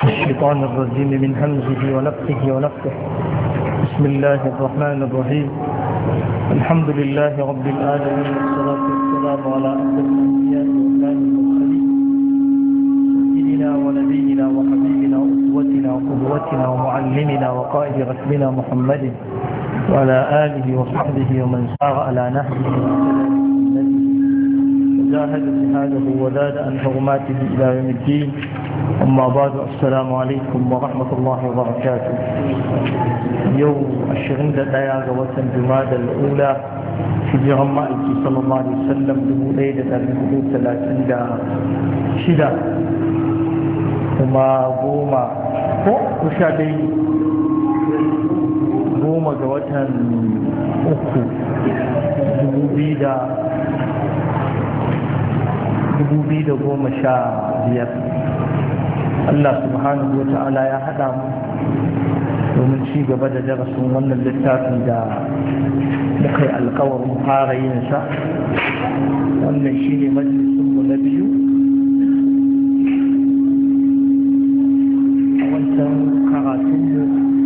الشيطان الرجيم من همزه ونفخه ونفخه. بسم الله الرحمن الرحيم. الحمد لله رب العالمين، والصلاة والسلام على أفضل الأنبياء وإمام المرسلين سيدنا ونبينا وحبيبنا وأسوتنا وقدوتنا ومعلمنا وقائد ركبنا محمد وعلى آله وصحبه ومن سار على نهجه وجاهد جهاده وزاد عن حرماته إلى يوم الدين. أما بعد، السلام عليكم ورحمة الله وبركاته. يوم 20 دقيقة وسن جمادى الأولى في جرمائك صلى الله عليه وسلم ليلة الحدود 36 وما قوما وشادي قوما جواتها أخو جبوبيدا قوما شابير. Allah subhanahu wa ta'ala ya haɗa mu domin ci gaba da darasin wannan littafin da muka yi alkawarin fara yin sa. Wannan shi ne majalisunmu na biyu a wancan karatunmu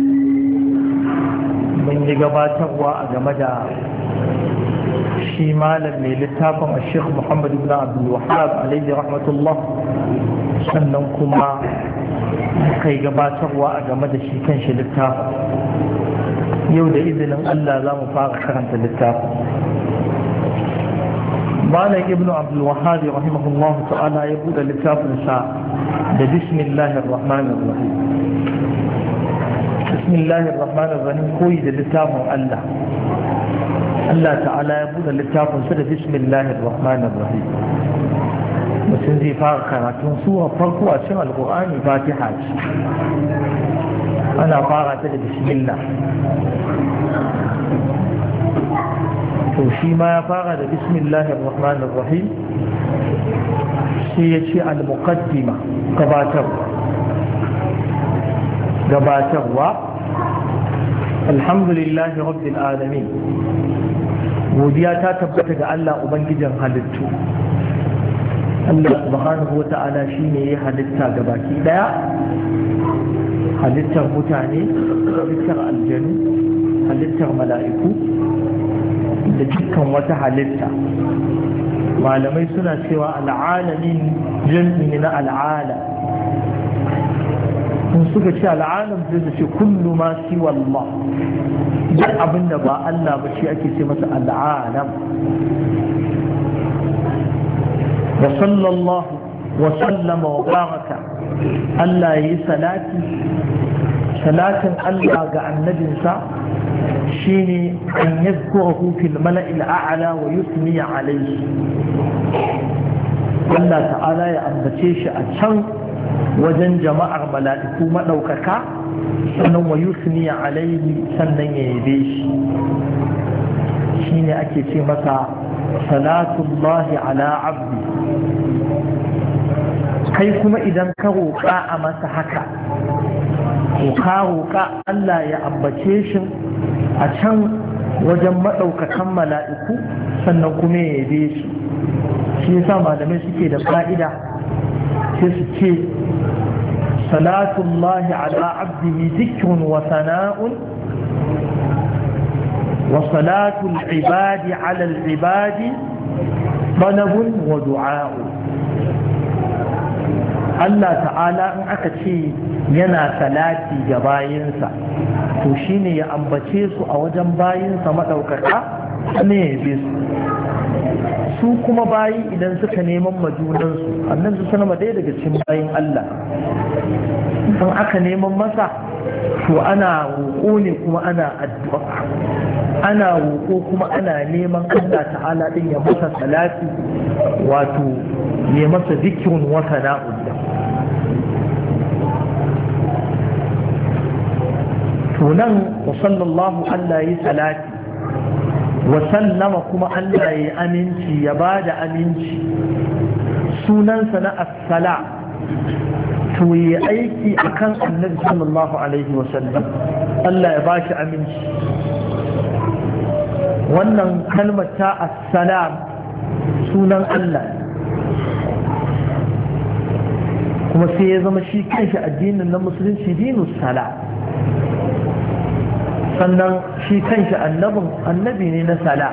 mun yi gabatarwa a game da shi malam mai littafin a Sheikh Muhammad ibn Abdul Wahhab alaihi rahmatullah, sannan kuma kai gabatarwa a game da shi kan shi littafin. Yau da izinin Allah za mu fara karanta littafin. Malam ibn Abdul Wahhab rahimahullahu ta'ala ya buɗe littafinsa da bismillahir rahmanir rahim. Bismillahir rahmanir rahim koyi da littafin Allah. Allah ta'ala ya buɗe littafinsa da bismillahir rahmanir rahim. mutum zai fara karatun sura farko a cikin alkur'ani fatiha ce, ana fara ta da bismillah. To shi ma ya fara da bismillahir rahmanir rahim, sai ya ce al-muqaddima, gabatarwa. Alhamdulillahi rabbil alamin, godiya ta tabbata ga Allah ubangijin halittu. Allah subhanahu wa ta'ala shi ne ya halitta ga baki daya, halittar mutane, halittar aljanu, halittar mala'iku da dukkan wata halitta. Malamai suna cewa al'alamin jam'i na al'ala. in suka ce al'alam zai ce kullu ma siwa Allah, duk abinda ba Allah ba shi ake ce masa al'alam. وصلى الله وسلم وبارك الله يسلاتي صلاة الله عن النبي شيني أن يذكره في الملأ الأعلى ويثني عليه. الله تعالى يأمبتيش أتشن وجن جماعة ملائكة مدوكك سنن ويثني عليه سنن يبيش شيني أكي مسا salatullahi ala abdi. Kai kuma idan ka roƙa a masa haka, to ka roƙa Allah ya ambace shi a can wajen maɗaukakan mala'iku, sannan kuma ya yabe shi. Shi yasa malamai suke da fa'ida sai su ce salatullahi ala abdihi zikrun wa sana'un وصلاة العباد على العباد طلب ودعاء. Allah ta'ala in aka ce yana salati ga bayinsa, to shine ya ambace su a wajen bayinsa maɗaukaka ne ya bi su kuma bayi idan suka neman majunansu. Annan su sanama ɗaya daga cikin bayin Allah, in aka neman masa to ana roƙo ne kuma ana addu'a, ana roƙo kuma ana neman Allah ta'ala ɗin ya masa salati, wato ya masa zikirun wa sana'un. to nan wa sallallahu Allah yi salati wa sallama kuma Allah ya aminci, ya ba da aminci. Sunansa na as-sala, to yi aiki akan annabi sallallahu alaihi wa sallam, Allah ya ba shi aminci. Wannan kalmar ta as-salam sunan Allah, kuma sai ya zama shi kanshi addinin na musulunci dinus sala. sannan shi kanshi annabi ne na sala.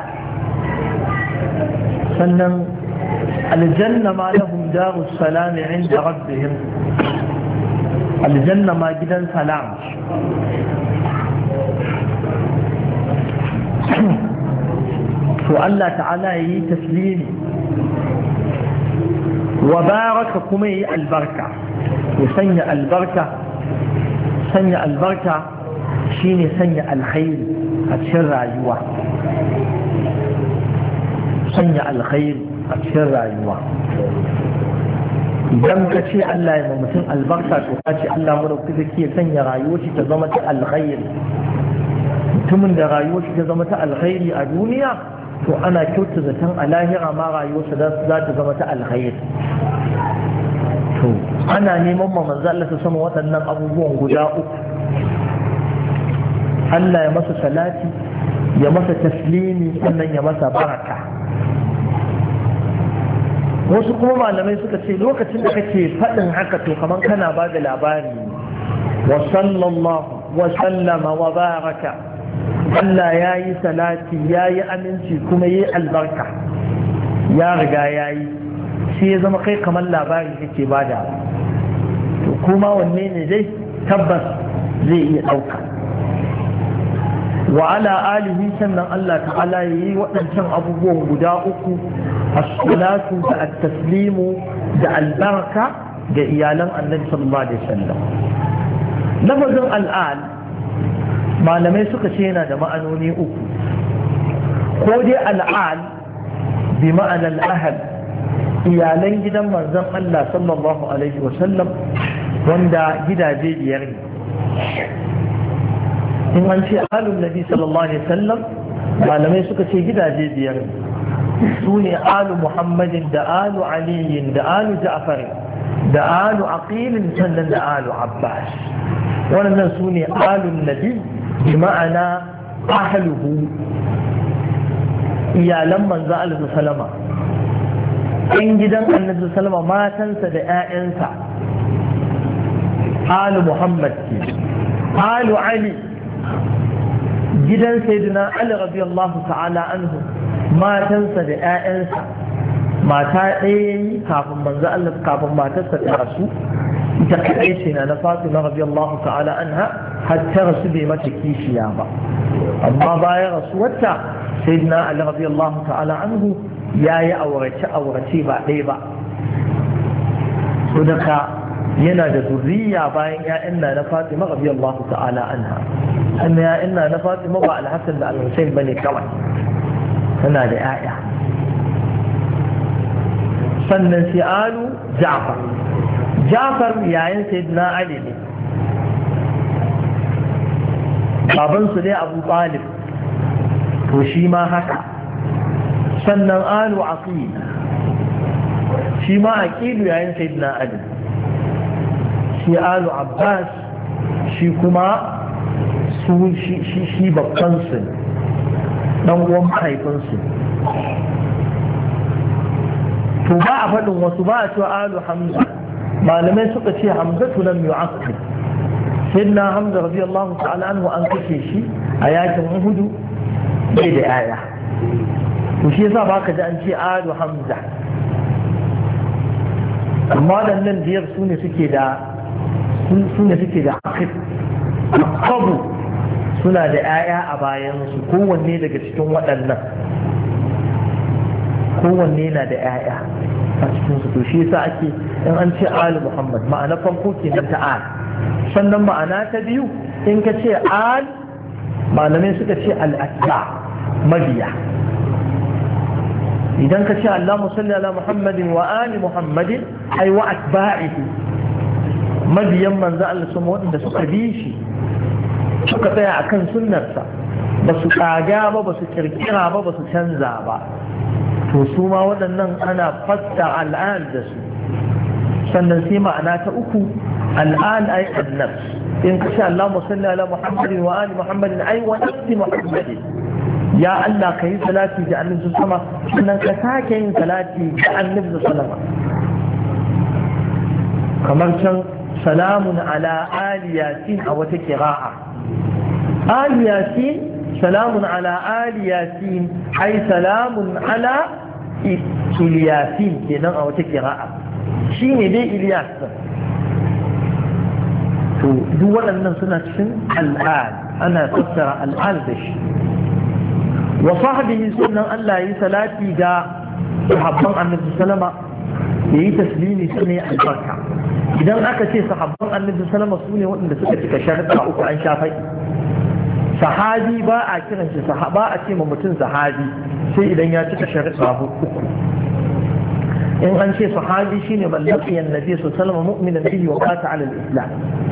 sannan aljanna ma lahum darus salam inda rabbihim, aljanna ma gidan salam. to Allah ta'ala yi taslimi wa baraka kuma yi albarka, ya sanya albarka shine sanya alkhairi a cikin rayuwa, sanya alkhairi a cikin rayuwa. idan ka ce Allah ya mutum albarka to ka ce Allah mu da ke sanya rayuwar shi ta zama ta alkhairi. mutumin da rayuwar shi ta zama ta alkhairi a duniya to ana kyauta zaton a lahira ma rayuwarsa za ta zama ta alkhairi. to ana neman ma manzo Allah ta sama waɗannan abubuwan guda uku. Allah ya masa salati, ya masa taslimi, sannan ya masa baraka. wasu kuma malamai suka ce lokacin da kake faɗin haka to kamar kana ba da labari wa sallallahu wa sallama wa baraka, Allah ya yi salati, ya yi aminci, kuma ya yi albarka, ya riga ya yi, shi ya zama kai kamar labari kake bada. to kuma wanne ne dai tabbas zai iya ɗauka. wa ala alihi, sannan Allah ta'ala ya yi waɗancan abubuwan guda uku, as-salatu da at-taslimu da albarka ga iyalan annabi sallallahu alaihi wasallam. lafazin al'al malamai suka ce yana da ma'anoni uku. ko dai al'al bi ma'anar ahal, iyalan gidan manzon Allah sallallahu alaihi wasallam, wanda gidaje biyar ne. in an ce alun nabi sallallahu alaihi wasallam malamai suka ce gidaje biyar ne. su ne alu muhammadin da alu aliyin da alu ja'far da alu aqilin, sannan da alu abbas. wannan su ne alun nabi bi ma'ana ahluhu, iyalan manzo Allah sallama, in gidan annabi sallama, matansa da ƴaƴansa. alu muhammad ke. alu ali, gidan sayyidina ali radiyallahu ta'ala anhu, matansa da ƴaƴansa. mata ɗaya kafin manzo Allah, kafin matarsa ta rasu, ita kaɗai ce na Fatima radiyallahu ta'ala anha, har ta rasu bai mata kishiya ba. amma bayan rasuwarta sayyidina Ali radiyallahu ta'ala anhu ya yi aurace ba ɗaya ba. saboda yana da zurriya bayan ƴaƴan na Fatima radiyallahu ta'ala anha. anna ƴaƴan na Fatima ba al-Hasan da al-Husayn bane kawai, tana da ƴaƴa. sannan sai alu Ja'far yayin sayyidina Ali ne, babansu ne Abu Talib, to shi ma haka. sannan alu Aqil, shi ma Aqilu yayin sayyidina Ali. shi alu Abbas, shi kuma shi babbansu ne, dan uwan mahaifinsu. to ba a faɗin wasu, ba a cewa alu Hamza. malamai suka ce Hamzatu lam yu'aqqib. sayyidina Hamza radiyallahu ta'ala anhu an kashe shi a yakin Uhud, bai da yaya. to shi yasa baka ji an ce alu Hamza. amma waɗannan biyar su ne suke da aqib, aqabu, suna da yaya a bayansu. kowanne daga cikin waɗannan, kowanne na da yaya a cikinsu. to shi yasa ake in an ce ali Muhammad, ma'ana farko kenan ta al. sannan ma'ana ta biyu, in ka ce al, malamai suka ce al-atba, mabiya. idan ka ce Allahumma salli ala Muhammadin wa ali Muhammadin, ai wa atba'ihi, mabiyan manzo Allah sun waɗanda suka bi shi, suka tsaya akan sunnarsa, ba su kaga ba, ba su kirkira ba, ba su canza ba. to su ma waɗannan ana fasta al'an da su. sannan sai ma'ana ta uku, al'an ai annabs. in ka sha Allahumma salli ala Muhammadin wa ali Muhammadin, ai wa nafsi Muhammadin, ya Allah ka yi salati ga annabi sama, sannan ka sake yin salati ga annabi sallama. kamar can salamun ala ali yasin a wata kira'a ali yasin salamun ala ali yasin ai salamun ala iliyasin kenan a wata kira'a shi ne dai iliyas to duk waɗannan suna cikin al'al ana fassara al'al da shi wa sahbihi sunan Allah yi salati ga sahabban annabi sallama yayi taslimi sunne albarka idan aka ce sahabban annabi sallama sune waɗanda suka cika sharuɗa uku an shafai sahabi ba a kiran shi sahaba a ce ma mutum sahabi sai idan ya cika sharuɗa uku in an ce sahabi shine man laqiya annabi sallallahu alaihi wasallam mu'minan bihi wa mata ala al-islam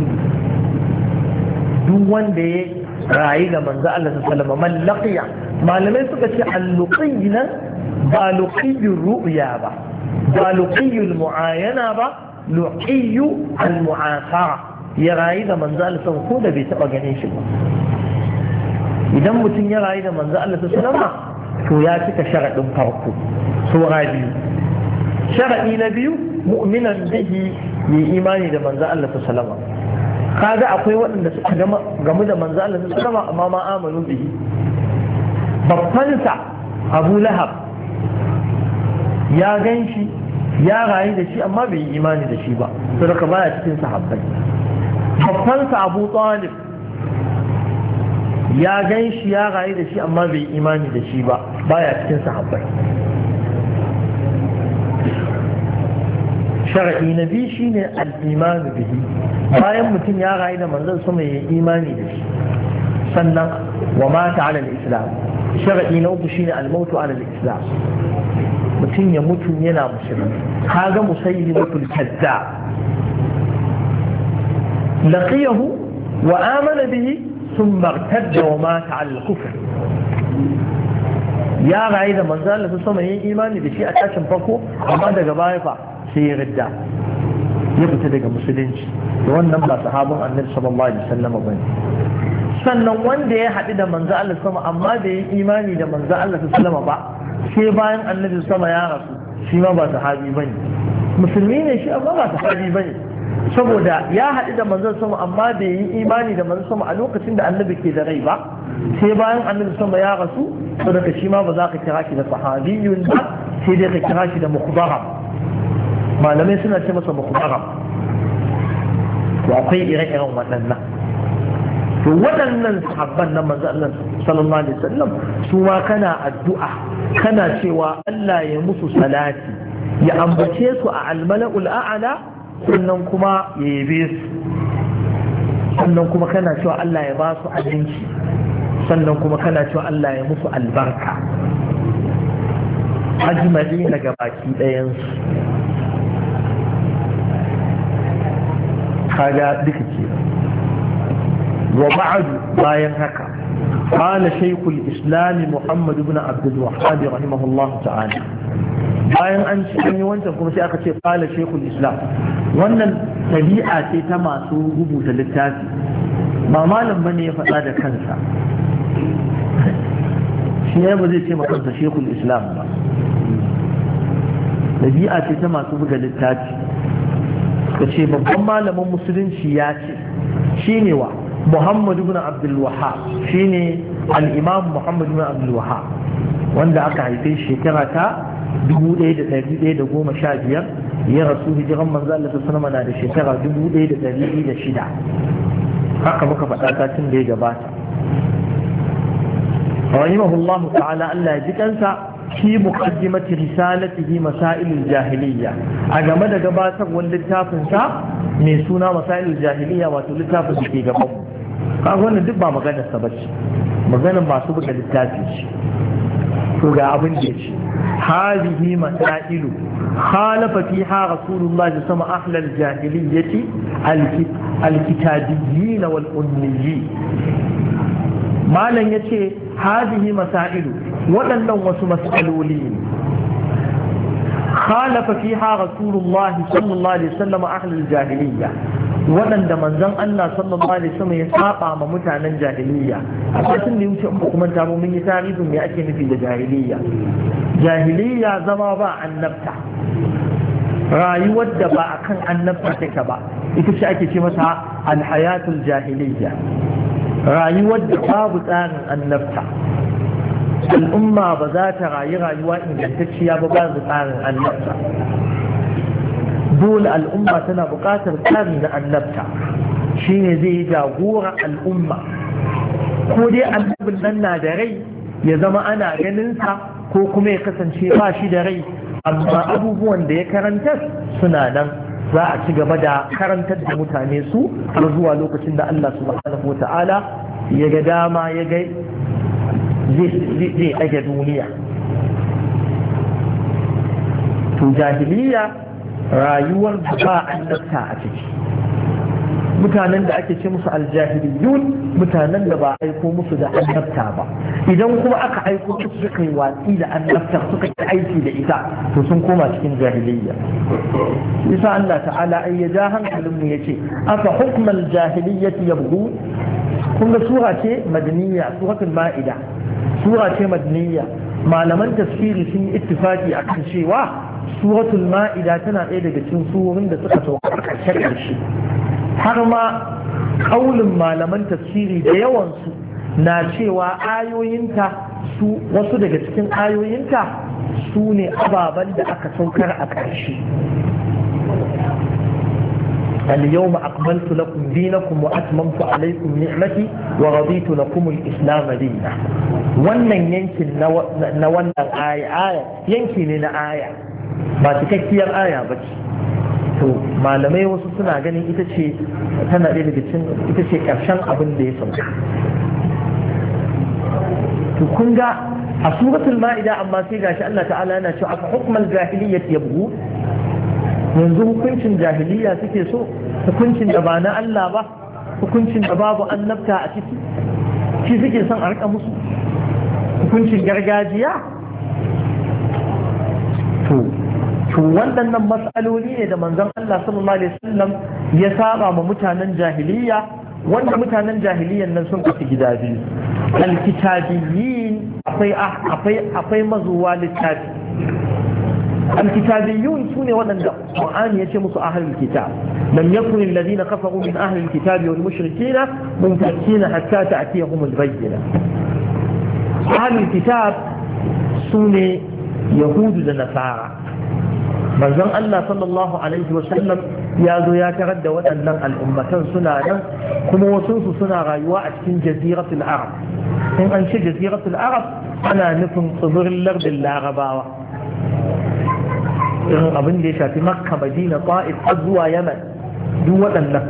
duk wanda ya rayu da manzo Allah sallallahu alaihi wasallam man laqiya malamai suka ce al-luqiy nan ba luqiyur ru'ya ba ba luqiyul mu'ayana ba luqiyu al-mu'asara ya rayu da manzo Allah sallallahu ko da bai taba ganin shi ba idan mutum ya rayu da manzo Allah sallallahu alaihi wasallam to ya cika sharadin farko sura biyu sharadi na biyu mu'minan bihi yi imani da manzo Allah sallallahu alaihi wasallam kaga akwai waɗanda suka gamu da manzo Allah sallallahu alaihi wasallam amma ma amanu bihi babbansa Abu Lahab ya ganshi ya rayu da shi amma bai yi imani da shi ba saboda baya cikin sahabbai babbansa Abu Talib ya ganshi ya rayu da shi amma bai yi imani da shi ba baya cikin sahabbai shar'i na biyu shine al-iman bihi bayan mutum ya rayu da manzon sama ya imani da shi sannan wa mata ala al-islam shar'i na uku shine al-mautu ala al-islam mutum ya mutu yana musulmi kaga musaylimatul kazzab laqiyahu wa amana bihi thumma irtadda wa mata ala al-kufr ya rayu da manzon Allah sama ya imani da shi a tashin farko amma daga baya fa sai ya ridda ya fita daga musulunci da wannan ba sahabin annabi sallallahu alaihi wasallam bane sannan wanda ya haɗu da manzo Allah sama amma da ya imani da manzo Allah sallallahu ba sai bayan annabi sama ya rasu shi ma ba sahabi bane musulmi ne shi amma ba sahabi bane saboda ya haɗu da manzo sama amma da yi imani da manzo sama a lokacin da annabi ke da rai ba sai bayan annabi sama ya rasu saboda shi ma ba za ka kira shi da sahabiyun ba sai dai ka kira shi da mukhbaram malamai suna ce masa mukhbaram to akwai ire-iren waɗannan to waɗannan sahabban na manzo Allah sallallahu alaihi wasallam su ma kana addu'a kana cewa Allah ya musu salati ya ambace su a al-mala'ul a'la sannan kuma ya yabe su sannan kuma kana cewa Allah ya ba su abinci sannan kuma kana cewa Allah ya musu albarka ajma'i na gabaki ɗayansu kaga duka ke wa ba'du bayan haka qala shaykhul islam muhammad ibn abd al-wahhab rahimahullah ta'ala bayan an yi wancan kuma sai aka ce qala shaykhul islam wannan tabi'a ce ta masu rubuta littafi ba malam bane ya faɗa da kansa shi ne ba zai ce ma kansa shaykhul islam ba tabi'a ce ta masu buga littafi ka ce babban malamin musulunci ya ce shi ne wa Muhammad ibn Abdul Wahhab shi ne al-Imam Muhammad ibn Abdul Wahhab wanda aka haife shekara ta 1115 ya rasu hijiran manzo Allah sallallahu alaihi wasallam na da shekara 1106 haka muka faɗa satin da ya gabata rahimahullahu ta'ala Allah ya ji kansa في مقدمة رسالته مسائل الجاهلية أجمع جبات واللتافن سا من سنة مسائل الجاهلية واللتافن في جبهم قالوا ندبا مغانا سبج مغانا ما سبق اللتافن فقا أبن جيش هذه مسائل خالف فيها رسول الله صلى الله عليه وسلم أهل الجاهلية الكتابيين والأميين ما لن يتي هذه مسائل waɗannan wasu mas'aloli ne khalafa fiha rasulullah sallallahu alaihi wasallam ahlul jahiliyya waɗanda manzon Allah sallallahu alaihi wasallam ya saba ma mutanen jahiliyya a cikin da wuce kuma ta mun yi tarihin me ake nufi da jahiliyya jahiliyya zama ba annabta rayuwar da ba akan annabta take ba ita ce ake ce mata alhayatul jahiliyya, rayuwar da babu tsarin annabta. al'umma ba za ta rayu rayuwa ingantacciya ba ba da tsarin annabta. dole al'umma tana buƙatar tsari na annabta, shine zai yi jagora al'umma. ko dai annabin nan na da rai ya zama ana ganinsa, ko kuma ya kasance ba shi da rai amma abubuwan da ya karanta suna nan, za a ci gaba da karantar da mutane su har zuwa lokacin da Allah subhanahu wa ta'ala ya ga dama ya ga zai ɗage duniya. to jahiliya rayuwar da ba annabta a ciki, mutanen da ake ce musu aljahiliyun, mutanen da ba aiko musu da annabta ba. idan kuma aka aiko musu suka yi watsi da annabta suka yi aiki da ita, to sun koma cikin jahiliyya. isa Allah ta'ala ai ya ja hankalin mu yace afa hukmal jahiliyyati yabghu. kun ga sura ce madaniyya, suratul ma'ida sura ce madaniyya. malaman tafsiri sun yi ittifaki akan cewa suratul ma'ida tana ɗaya daga cikin surorin da suka sauka ƙarshe. har ma kaulin malaman tafsiri da yawansu na cewa ayoyinta wasu daga cikin ayoyinta su ne ababen da aka saukar a ƙarshe. اليوم أقبلت لكم دينكم وأتممت عليكم نعمتي ورضيت لكم الإسلام دينا. wannan yankin na wannan aya yanki ne na aya ba cikakkiyar aya ba ce. to malamai wasu suna ganin ita ce tana ɗaya daga cikin ita ce ƙarshen abin da ya sauka. to kun ga a suratul ma'ida amma sai gashi Allah ta'ala yana cewa aka hukmal jahiliyyah yabghu. yanzu hukuncin jahiliya suke so, hukuncin da ba na Allah ba, hukuncin da babu annabta a ciki, shi suke son a rika musu, hukuncin gargajiya. to waɗannan matsaloli ne da manzon Allah sallallahu alaihi wasallam ya saba ma mutanen jahiliya, wanda mutanen jahiliyan nan sun kafi gida biyu. alkitabiyyin akwai mazuwa littafi. الكتابيون سنة ولن القرآن يشمس أهل الكتاب. لم يكن الذين كفروا من أهل الكتاب والمشركين منفكين حتى تأتيهم البينة. أهل الكتاب سنة يهود النصارى. من زن الله صلى الله عليه وسلم يازو يا تغدى وأن الأمة سنة كما وصنص سنة غيواء في جزيرة العرب. إن أنشي جزيرة العرب أنا نفهم صدر الأرض العرباوة. irin abin da ya shafi makka, madina, ta'if har zuwa yaman, duk waɗannan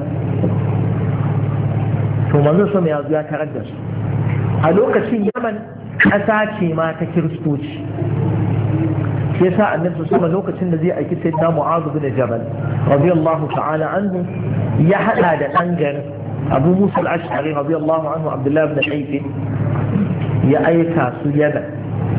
to manzon sama ya zo ya tarar da su. a lokacin yaman ƙasa ce ma ta kiristoci, shi yasa annabi sama lokacin da zai aiki sayyidina mu'adh bin jabal radiyallahu ta'ala anhu ya hada da ɗan garin abu musa al-ash'ari radiyallahu anhu abdullahi bin haifi ya aika su yaman.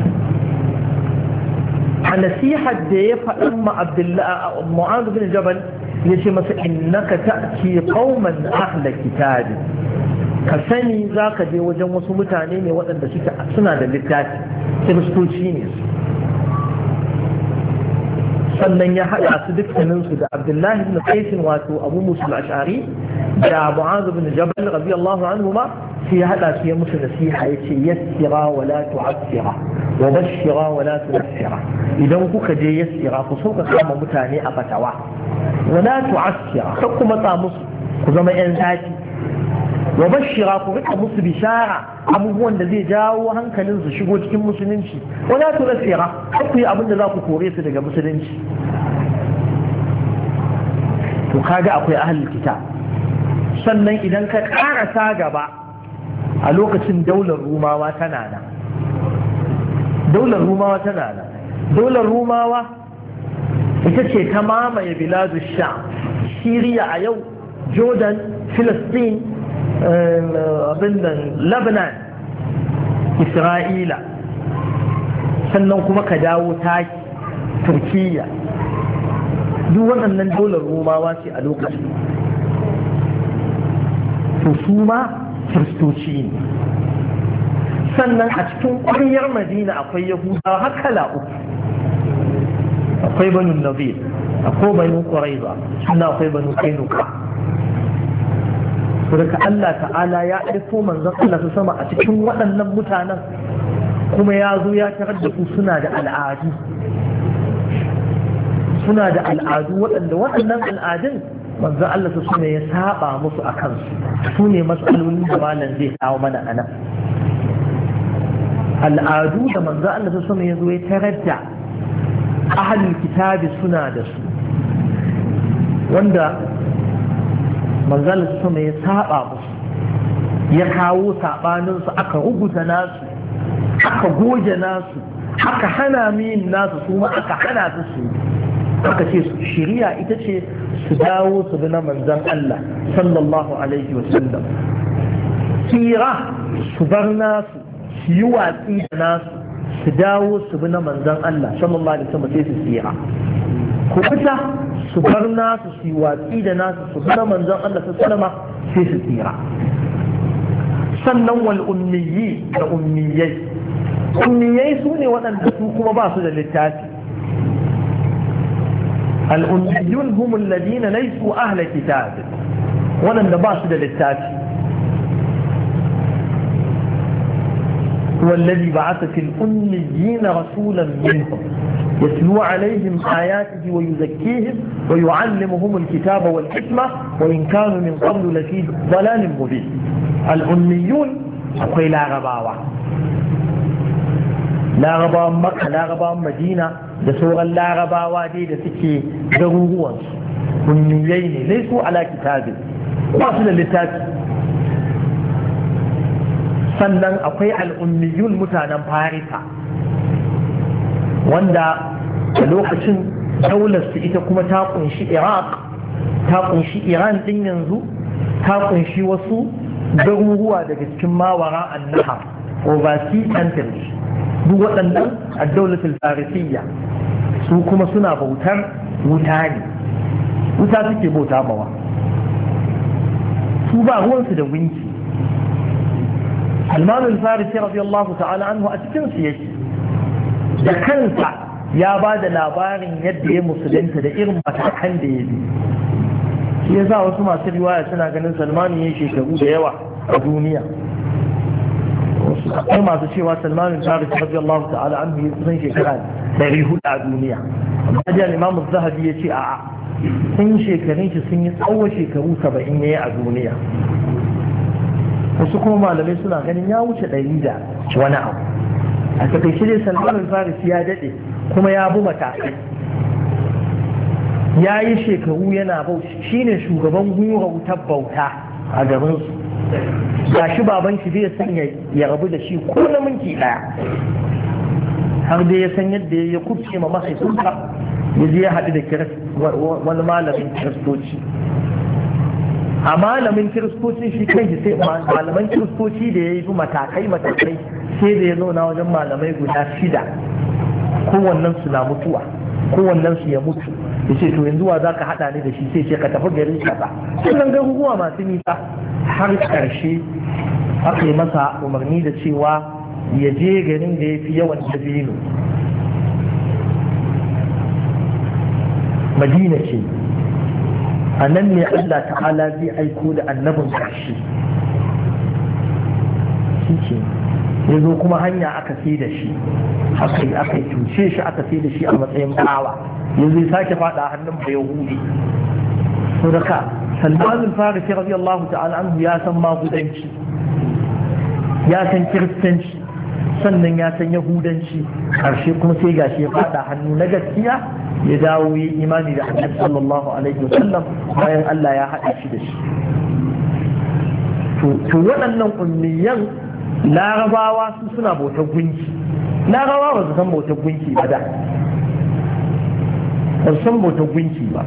a nasihar da ya faɗin mu'adh bin jabal ya ce masa innaka ta'ti qauman ahla kitabi, ka sani zaka je wajen wasu mutane ne waɗanda suna da littafi, kiristoci ne. sannan ya haɗa su dukkaninsu da abdullahi ibn qais wato abu musa al-ash'ari da mu'adh bin jabal radiyallahu anhu ma sai ya haɗa su ya musu nasiha yace yassira wa la tu'assira wa bashira wa la tunaffira. idan kuka je yassira ku sauka kama mutane a fatawa, wa la tu'assira kar ku matsa musu ku zama yan zaki, wa bashira ku rika musu bishara abubuwan da zai jawo hankalin su shigo cikin musulunci, wa la tunaffira kar ku yi abin da za ku kore su daga musulunci. to kaga akwai ahlul kitab. sannan idan ka karasa gaba a lokacin daular rumawa tana nan. daular rumawa ita ce ta mamaye biladu sha, Syria a yau, Jordan, Philistine, Lebanon, Isra'ila, sannan kuma ka dawo taki Turkiyya. duk waɗannan daular rumawa ce a lokacin. to su ma kiristoci ne. sannan a cikin ƙwaryar madina akwai yahudawa har kala uku. akwai banu nadir, akwai banu quraiza sannan akwai banu kainuka saboda Allah ta'ala ya aiko manzon Allah su sama a cikin waɗannan mutanen kuma ya zo ya tarar da su suna da al'adu waɗanda waɗannan al'adun manzon Allah su sama ya saba musu a kansu su ne matsalolin da malam zai kawo mana a nan al'adu da manzon Allah su sama ya zo ya tarar da ahlul kitabi suna da su wanda manzon Allah su sama ya saba musu ya kawo sabaninsu aka rubuta nasu aka goge nasu aka hana min nasu su ma aka hana su aka ce shari'a ita ce su dawo su bi na manzon Allah sallallahu alaihi wa sallam tsira su bar nasu su yi watsi da nasu su dawo su bi na manzon Allah sallallahu alaihi wa sallam sai su tsira ku fita su bar nasu su yi watsi da nasu su bi na manzon Allah sallallahu alaihi wa sallam sai su tsira sannan wal ummiyi da ummiyai su ne waɗanda su kuma ba su da littafi al'ummiyun humul ladina laisu ahla kitab waɗanda ba su da littafi والذي بعث في الأميين رسولا منهم يتلو عليهم آياته ويزكيهم ويعلمهم الكتاب والحكمة وإن كانوا من قبل لفي ضلال مبين الأميون أقول لا غباوة larabawan makka larabawan madina da sauran larabawa dai da suke garuruwansu ummiyai ne laisu ala kitabin ba su da littafi sannan akwai al'ummiyun mutanen farisa wanda a lokacin daularsu ita kuma ta kunshi iraq ta kunshi iran din yanzu ta kunshi wasu garuruwa daga cikin mawara annahar overseas countries duk waɗannan a daulatul farisiyya su kuma suna bautar wuta ne wuta suke bauta mawa su ba ruwansu da winki salmanul farisi radiyallahu ta'ala anhu a cikin su yake da kansa ya ba da labarin yadda ya musulunta da irin matakan da ya bi shi yasa wasu masu riwaya suna ganin salmanu ya shekaru da yawa a duniya akwai masu cewa salmanin farisi radiyallahu ta'ala anhu ya kusan shekara 400 a duniya amma da imam zahabi ya ce a'a sun shekarun shi sun yi tsawon shekaru 70 yayi a duniya wasu kuma malamai suna ganin ya wuce 100 da wani abu a takaice dai salmanin farisi ya dade kuma ya bi matakai ya yi shekaru yana bauta shine shugaban hura wutar bauta a garinsu ga shi baban shi zai san ya rabu da shi ko na minti daya har dai ya san yadda ya kubce ma mahaifinsa ya je ya haɗu da wani malamin kiristoci a malamin kiristoci shi kanshi sai malaman kiristoci da ya yi matakai sai da ya zauna wajen malamai guda 6 kowannen su na mutuwa kowannen su ya mutu ya ce to yanzu wa za ka haɗa ni da shi sai ce ka tafi garin kaza sannan garuruwa masu nisa har ƙarshe aka yi masa umarni da cewa ya je garin da ya fi yawan dabino madina ce a nan ne Allah ta'ala zai aiko da annabin ƙarshe shi ce ya zo kuma hanya aka sai da shi aka yi cuce shi aka sai da shi a matsayin bawa yanzu sake fada hannun bai yahudi so da ka salman al-farisi radiyallahu ta'ala anhu ya san magudanci ya san kiristanci sannan ya san yahudanci karshe kuma sai gashi ya fada hannu na gaskiya ya dawo yi imani da annabi sallallahu alaihi wasallam bayan Allah ya haɗa shi da shi to waɗannan ummiyan larabawa su suna bautar gunki larabawa ba su san bautar gunki ba da ba su san bautar gunki ba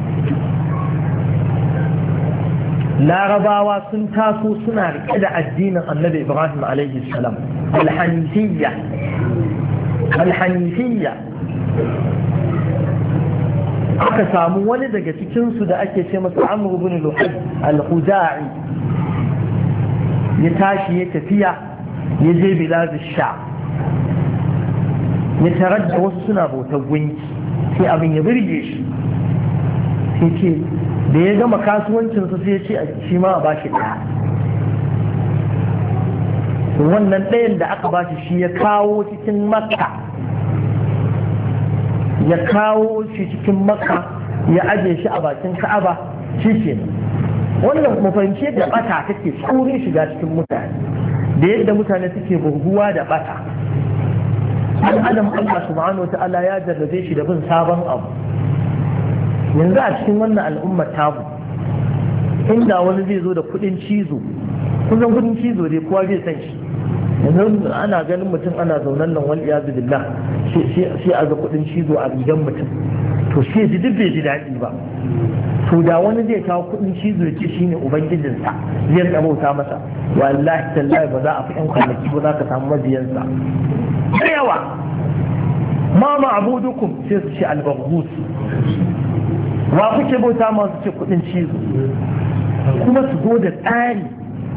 larabawa sun taso suna rike da addinin annabi ibrahim alaihi salam alhanifiyya aka samu wani daga cikinsu da ake ce masa amr ibn luhaj al-khuzai ya tashi ya tafiya ya je bilad sha ya tarar da wasu suna bautar gunki sai abin ya birge shi sai ce da ya gama kasuwancinsa sai ya ce shi ma a ba shi ɗaya. wannan ɗayan da aka ba shi ya kawo cikin makka ya aje shi a bakin ka'aba shi ke wannan mafahimci da bata take tsorin shiga cikin mutane da yadda mutane suke burguwa da bata. ɗan adam Allah subhanahu wa ta'ala ya jarrabe shi da bin sabon abu. yanzu a cikin wannan al'ummar tamu inda wani zai zo da kudin cizo, kusan kudin cizo dai kowa zai san shi. yanzu ana ganin mutum ana zaunan nan wal iyazu billah sai a ga kudin cizo a rigan mutum, to sai ji duk bai ji daɗi ba. to da wani zai kawo kudin cizo ya ce shine ubangijinsa zai tsabauta masa, wallahi tallahi ba za a fi yan kwanaki ba za ka samu mabiyansa da yawa. ma ma'budukum sai su ce al-baghus, wa kuke bauta ma su ce kudin cizo, kuma su zo da tsari.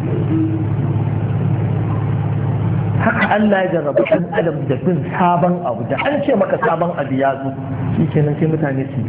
haka Allah ya jarraba ɗan adam da bin sabon abu, da an ce maka sabon abu ya zo shi kenan sai mutane su.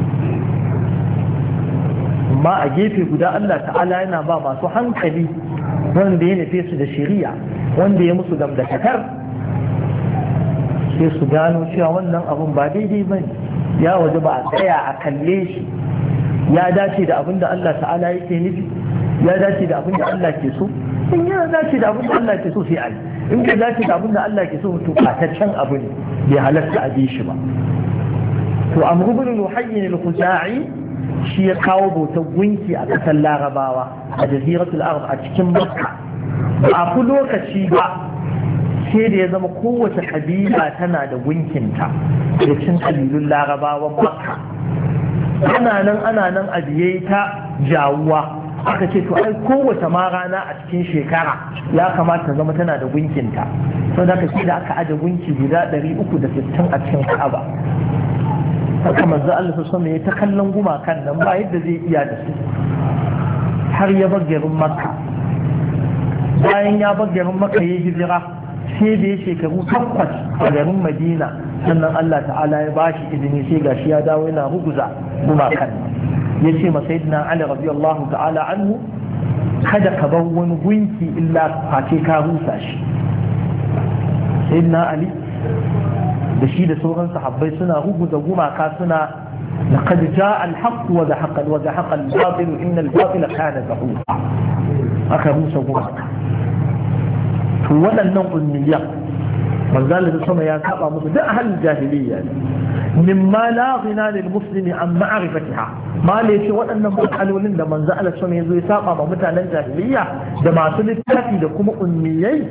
amma a gefe guda Allah ta'ala yana ba masu hankali wanda ya nufe su da shari'a, wanda ya musu gamdakatar, sai su gano cewa wannan abun ba daidai ba ne, ya waje ba a tsaya a kalle shi, ya dace da abin da Allah ta'ala yake nufi, ya dace da abin da Allah ke so. in ya dace da abin da Allah ke so sai a yi, in ka dace da abin da Allah ke so to ɓataccen abu ne bai halatta a bi shi ba. to Amr ibn Luhayy al-Khuzai shi ya kawo bautar gunki a ƙasar Larabawa a jaziratul Arab a cikin Makka. ba a fi lokaci ba sai da ya zama kowace kabila tana da gunkinta da cin kabilun Larabawan Makka. ana nan a biye ta jawuwa, aka ce to ai kowace ma rana a cikin shekara ya kamata ta zama tana da gunkinta, sau da aka aje gunki guda 360 a cikin Ka'aba. haka manzo Allah sallallahu alaihi wasallam ya ta kallon gumakan nan ba yadda zai iya da su har ya bar garin Makka. bayan ya bar garin Makka ya hijira sai da ya shekaru 8 a garin Madina, sannan Allah ta'ala ya bashi izini sai gashi ya dawo yana ruguza gumakan nan. ya ce ma sayyidina Ali radiyallahu ta'ala anhu, kada ka bar wani gunki illa face ka rusa shi. sayyidina Ali da shi da sauran sahabbai suna ruguza gumaka, suna laqad jaa al-haqq wa zahaqa al-batil inna al-batila kana zahuqa. aka rusa gumaka. to waɗannan ummiyan manzo Allah sama ya saba musu da ahlul jahiliyya mimma la ghina lil muslimi an ma'rifatiha. ma ne ce waɗannan matsalolin da manzo Allah sama ya zo ya saba ma mutanen jahiliyya da masu littafi da kuma ummiyai,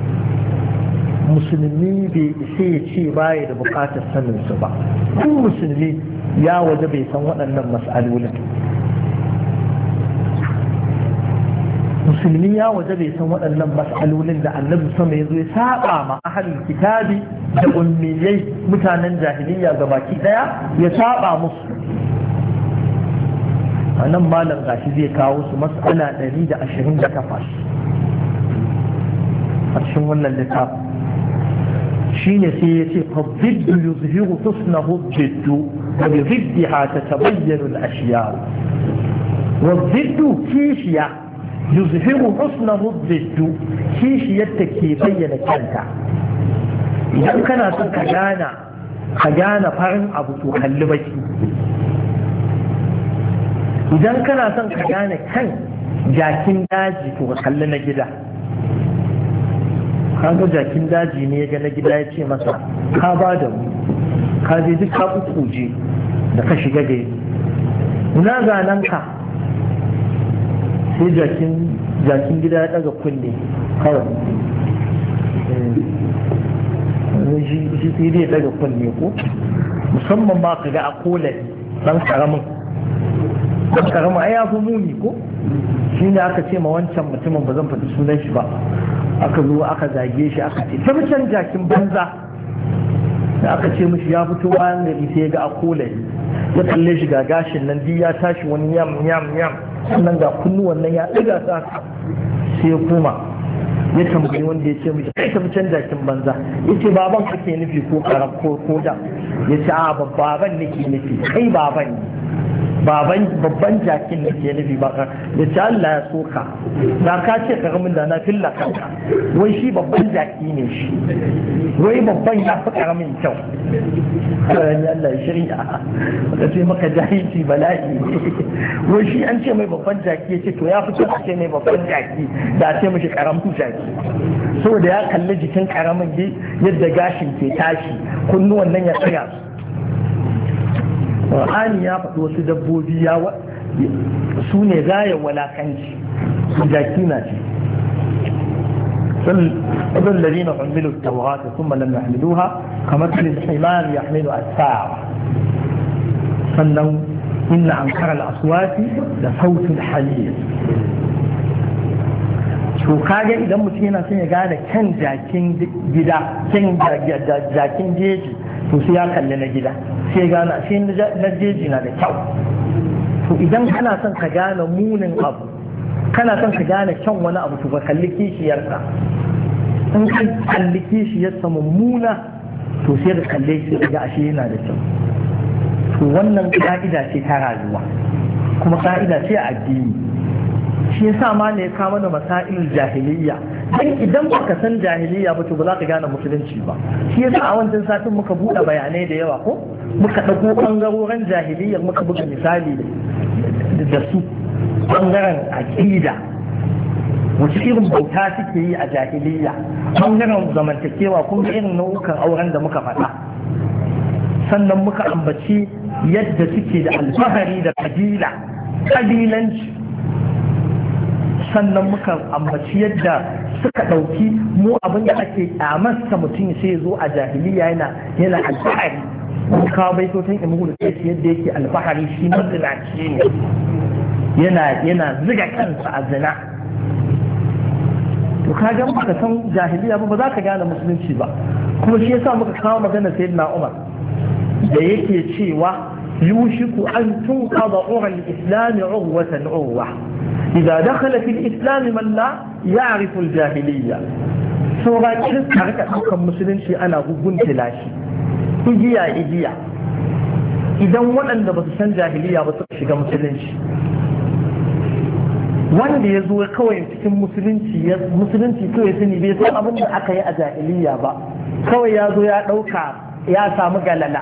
musulmi bai isa ya ce baya da bukatar sanin su ba. kun musulmi ya waje bai san waɗannan mas'alolin. musulmi ya waje bai san waɗannan mas'alolin da annabi sama ya zo ya saba ma ahlul kitabi da ummiyai mutanen jahiliyya gabaki daya ya saba musu. a nan malam gashi zai kawo su mas'ala 128 a cikin wannan littafin. shine sai ya ce fadiddu yuzhiru husnahu biddu wa bi ziddiha tatabayyanu al-ashiya. wa ziddu kishiya yuzhiru husnahu biddu, kishiyar ta ke bayyana kanta. idan kana son ka gana farin abu to kalli baki. idan kana son ka gane kan jakin daji to ka kalli na gida. kaga jakin daji ne ya ga na gida ya ce masa ka ba da mu, ka je duk ka kuje da ka shiga gari, ina zanen ka. sai jakin gida ya daga kunne kawai, shi sai dai daga kunne ko musamman ma ka ga a kolai dan karamin ai ya fi muni ko. shi ne aka ce ma wancan mutumin, ba zan faɗi sunan shi ba, aka zo aka zage shi aka ce ta mucan jakin banza, da aka ce mishi ya fito bayan gari sai ya ga akolai, ya kalle shi ga gashin nan ya tashi wani yam sannan ga kunnuwan nan ya ɗiga sa sai ya koma ya tambayi wanda ya ce mishi kai ta mucan jakin banza, ya ce baban kake nufi ko karam ko da, ya ce a baban nake nufi kai baban ne. babban jakin da ke nufi ba da ce Allah ya soka da ka ce karamin da na filla kanka wai shi babban jaki ne shi wai babban ya fi karamin kyau karami Allah ya shirya ka ce maka jahilci bala'i wai shi an ce mai babban jaki ya ce to ya fi kyau a ce mai babban jaki da a ce mashi karamin jaki saboda ya kalli jikin karamin yadda gashin ke tashi kunnuwan nan ya tsaya Qur'ani ya faɗi wasu dabbobi su ne gayar walakanci jaki na ce ɗan lalina ƙunmilu taurata sun malam ya hamiluha kamar filin himar ya hamilu a tsara sannan inna an karar aswati da sautin haliyar to kaga idan mutum yana son ya gane kan jakin gida kan jakin jeji to sai ya kalli na gida sai gane sai na jeji na da kyau to idan kana son ka gane munin abu kana son ka gane kyan wani abu to ka kalli kishiyarsa in ka kalli kishiyarsa mummuna to sai ka kalle shi ga ashe yana da kyau to wannan ka'ida ce ta rayuwa kuma ka'ida ce a addini shi yasa ma ne ya kama da masailul jahiliyya dan idan baka san jahiliyya ba to ba za ka gane musulunci ba shi yasa a wancan satin muka buɗe bayanai da yawa ko muka ɗago ɓangarorin jahiliyyar muka buga misali da su ɓangaren aƙida wace irin bauta suke yi a jahiliyya ɓangaren zamantakewa kun ga irin nau'ukan auren da muka faɗa sannan muka ambaci yadda suke da alfahari da ƙabilanci sannan muka ambaci yadda suka ɗauki mu abin da ake ƙyamarsa mutum sai zo a jahiliya yana alfahari mun kawo baitotin imu da kai yadda yake alfahari shi mazinaci ne yana ziga kansa a zina to ka ga muka san jahiliya ba za ka gane musulunci ba kuma shi yasa muka kawo magana sayyidina Umar da yake cewa yushiku an tunqada ura al-islam urwatan urwa إذا دخل في الإسلام من لا يعرف الجاهلية سورة كريس حركة حكم مسلم شيء أنا قلت لاشي إجيا إذا وأن بسن جاهلية بسشق مسلم شيء wanda ya zo kawai cikin musulunci kawai sani bai san abin da aka yi a jahiliya ba kawai ya zo ya ɗauka ya samu galala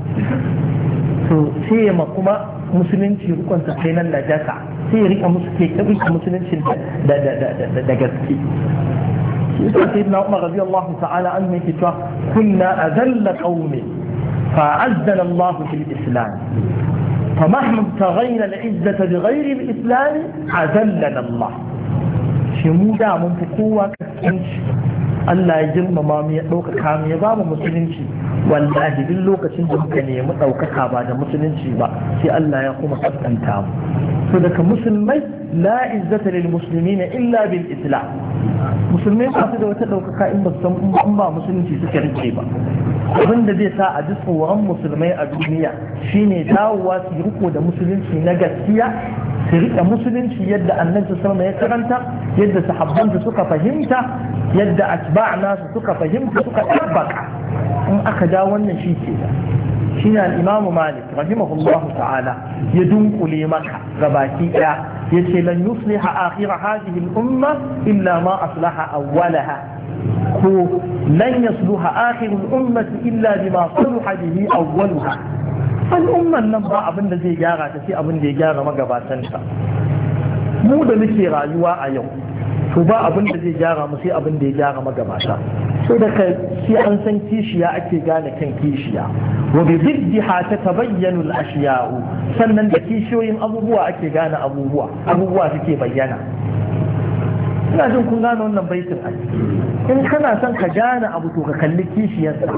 to sai ma kuma musulunci rukunsa sai nan najasa sai ya rika musu ke kabin musulunci da gaske yasa sai na umar radiyallahu ta'ala an yake cewa kunna azalla qaumi fa azzana Allah fil islam فمهما ابتغينا العزة بغير الإسلام أذلنا الله شمودا من فقوة كسكنش الله يجرم ما ميألوك كامي باب مسلنشي والله باللوك تنجمكني مطوك كابا مسلنشي با في الله يقوم قد تام فذلك مسلمي لا عزة للمسلمين إلا بالإسلام مسلمين قاصد وتدوك كائن بسمع مسلنشي سكرنشي با abin da zai sa a ji tsoron musulmai a duniya shine dawowa su yi riko da musulunci na gaskiya su riƙe musulunci yadda annabi sallallahu ya karanta yadda sahabbansa suka fahimta yadda atba' nasu suka fahimta suka tabbaka in aka ja wannan shi ke shine al-Imam Malik rahimahullahu ta'ala ya dunkule maka gabaki daya yace lan yusliha akhir hadhihi al-umma illa ma aslaha awwalaha ko lan yasluha akhirul ummati illa bima salaha bihi awwaluha al'umman nan ba abin da zai gyara ta sai abin da ya gyara magabatan ta mu da muke rayuwa a yau to ba abin da zai gyara mu sai abin da ya gyara magabata so da kai sai an san kishiya ake gane kan kishiya wa bi diddiha tatabayyanu al-ashya'u sannan da kishiyoyin abubuwa ake gane abubuwa suke bayyana ina jin kun gane wannan baitin a in kana son ka gane abu to ka kalli kishiyarsa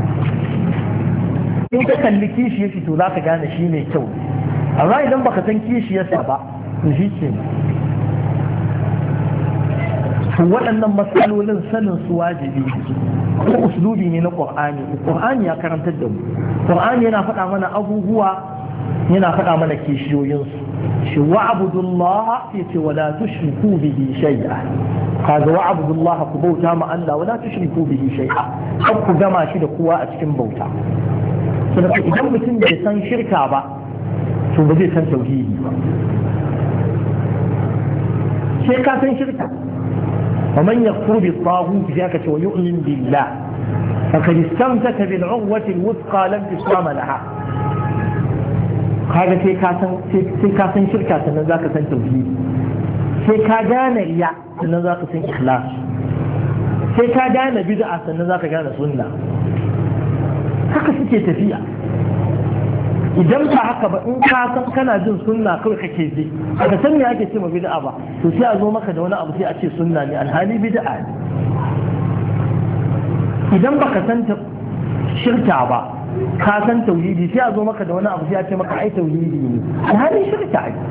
in ka kalli kishiyar shi to za ka gane shi mai kyau amma idan baka san kishiyarsa ba to shi ke to waɗannan matsalolin sanin su wajibi ko uslubi ne na Qur'ani ya karantar da mu Qur'ani yana faɗa mana abubuwa yana faɗa mana kishiyoyinsu shi wa'budullah yace wala tushriku bihi shay'a kaga wa'budullah ku bauta ma Allah wala tushriku bihi shay'a kar ku gama shi da kowa a cikin bauta saboda idan mutum bai san shirka ba to to ba zai san tauhidi ba sai ka san shirka wa man yakfur bi taghut sai aka ce wa yu'min billah faqad istamsaka bil 'urwati al-wuthqa lam tisama laha kaga sai ka san shirka sannan zaka san tauhidi sai ka gane riya sannan zaka san ikhlas sai ka gane bid'a sannan zaka gane sunna haka suke tafiya idan ba haka ba in ka san kana jin sunna kawai kake ji ka san me ake ce ma bid'a ba to sai a zo maka da wani abu sai a ce sunna ne alhali bid'a ne idan baka san shirka ba ka san tauhidi sai a zo maka da wani abu sai a ce maka ai tauhidi ne alhali shirka ne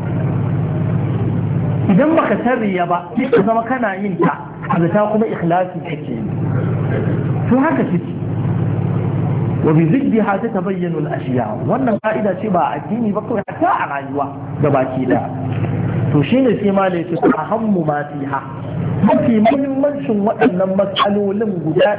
idan baka san riya ba sai ka zama kana yin ta ta kuma ikhlasi kake yi to haka suke وبضدها تتبين الأشياء wannan ka'ida ce ba addini ba kawai ta a rayuwa da baki da to shine sai ma lai ce ahammu ma fiha mafi muhimmancin waɗannan matsalolin guda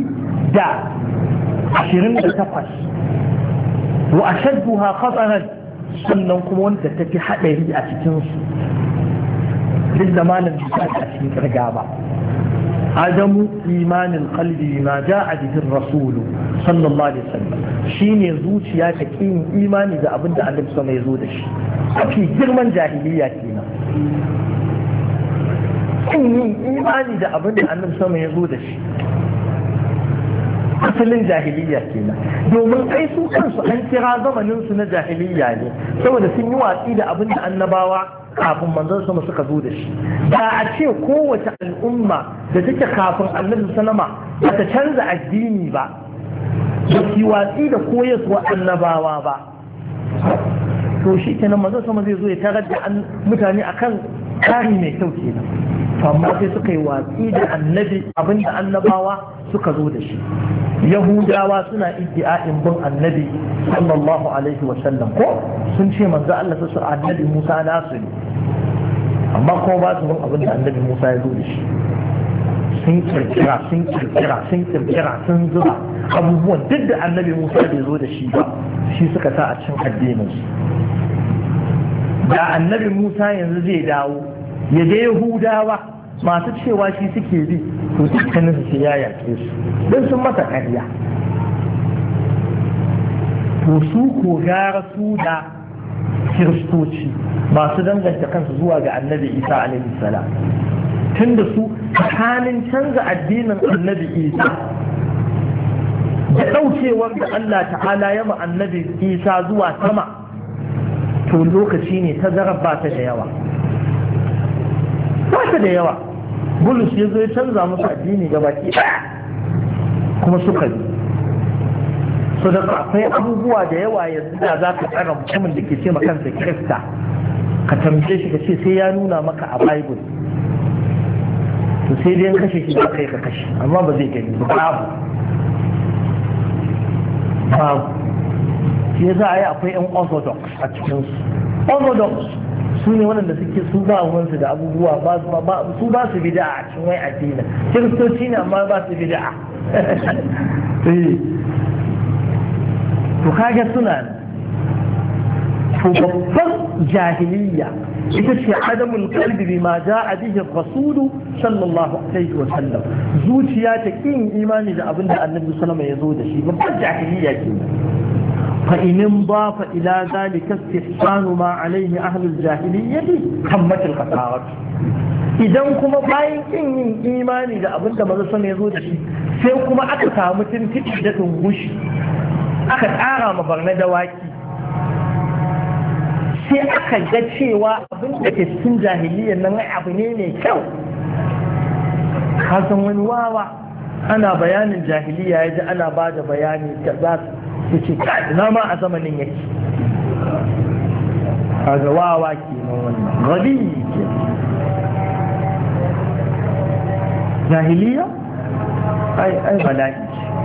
128 wa ashadduha khataran sannan kuma wanda tafi hadari a cikin su duk da malam bisa a cikin kirga ba عدم إيمان القلب بما جاء به الرسول صلى الله عليه وسلم شيني زوجيا تكين إيمان إذا أبدا أن نفسه ما يزودش في جرمان جاهلية كينا إيمان إذا أبدا أن نفسه ما يزودش asalin jahiliya kenan domin ai su kansu an kira zamanin su na jahiliya ne saboda sun yi watsi da abin da annabawa kafin manzon sama suka zo da shi da a ce kowace al'umma da take kafin annabi sallama ba ta canza addini ba ba su watsi da koyarwa annabawa ba to shi kenan manzon sama zai zo ya tarar da mutane akan kari mai kyau kenan amma sai suka yi watsi da annabi abinda annabawa suka zo da shi yahudawa suna iddia'in bin annabi sallallahu alaihi wa sallam ko sun ce manzo Allah su annabi Musa nasu ne amma kuma ba su bin abinda annabi Musa ya zo da shi sun kirkira sun zuba abubuwan duk da annabi Musa bai zo da shi ba shi suka sa a cikin addinin su da annabi Musa yanzu zai dawo ya ga yahudawa masu cewa shi suke bi to dukkanin su ya yake su don sun masa ƙarya to su ko gara su da kiristoci masu danganta kansu zuwa ga annabi isa alaihi salam tun da su tsakanin canza addinin annabi isa da ɗaukewar da Allah ta'ala ya ma annabi isa zuwa sama to lokaci ne ta zarar ba ta da yawa ba ta da yawa bulus ya zo ya canza musu addini ga baki kuma suka yi so da akwai abubuwa da yawa yanzu da za ka tsara mutumin da ke ce ma kansa kirista ka tambaye shi ka ce sai ya nuna maka a bible to sai dai kashe shi ba kai ka kashe amma ba zai gani ba babu shi za a yi akwai yan orthodox a cikinsu orthodox su ne waɗanda suke su ba wansu da abubuwa su ba su bida a cikin wai addini kiristoci ne amma ba su bida to kaga suna to babban jahiliya ita ce adamul qalbi bima jaa bihi rasulu sallallahu alaihi wa sallam zuciya ta kin imani da abin da annabi sallallahu alaihi wasallam ya zo da shi babban jahiliya kenan فإن انضاف إلى ذلك استحسان ما عليه أهل الجاهلية تمت الخسارة idan kuma bayan kin yin imani da abin da maza sama ya zo da shi sai kuma aka samu tuntuɓi da tungushi aka ƙara ma barna dawaki sai aka ga cewa abin da ke cikin jahiliyyar nan abu ne mai kyau kasan wani wawa ana bayanin jahiliya ya ji ana ba da bayani da za su ce ina ma a zamanin yake a gawawa ke nan wannan gadi ke jahiliya ai bala'i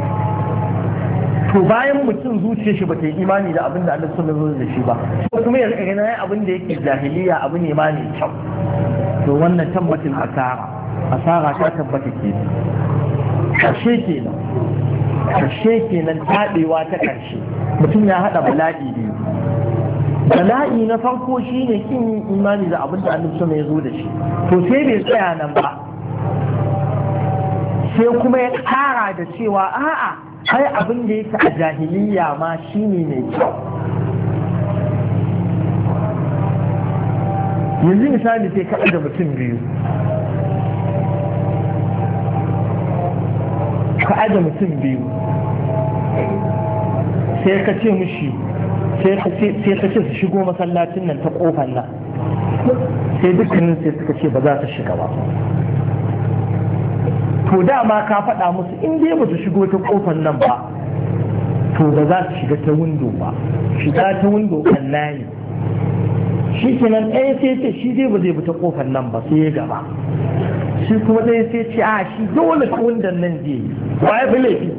to bayan mutum zuciya shi ba ta yi imani da abin da Allah sun zo da shi ba ko kuma ya rika ganin abin da yake jahiliya abu ne ma ne kyau to wannan tabbatin asara ta tabbata ke karshe kenan taɓewa ta ƙarshe mutum ya haɗa bala'i biyu bala'i na farko shine kin yin imani da abin da annabi sama ya zo da shi to sai bai tsaya nan ba sai kuma ya kara da cewa a'a ai abin da yake a jahiliya ma shine mai kyau. yanzu misali sai ka da mutum biyu sai ka ce mushi sai ka ce su shigo masallacin nan ta kofar nan sai dukkanin sai suka ce ba za su shiga ba to dama ka faɗa musu in dai ba su shigo ta kofar nan ba to ba za su shiga ta windo ba, shiga ta windo kan layi shi kenan ɗaya sai ce shi dai ba zai bi ta kofar nan ba sai ya gaba, shi kuma ɗaya sai ce a shi dole ta windon nan zai yi ba ya fi laifi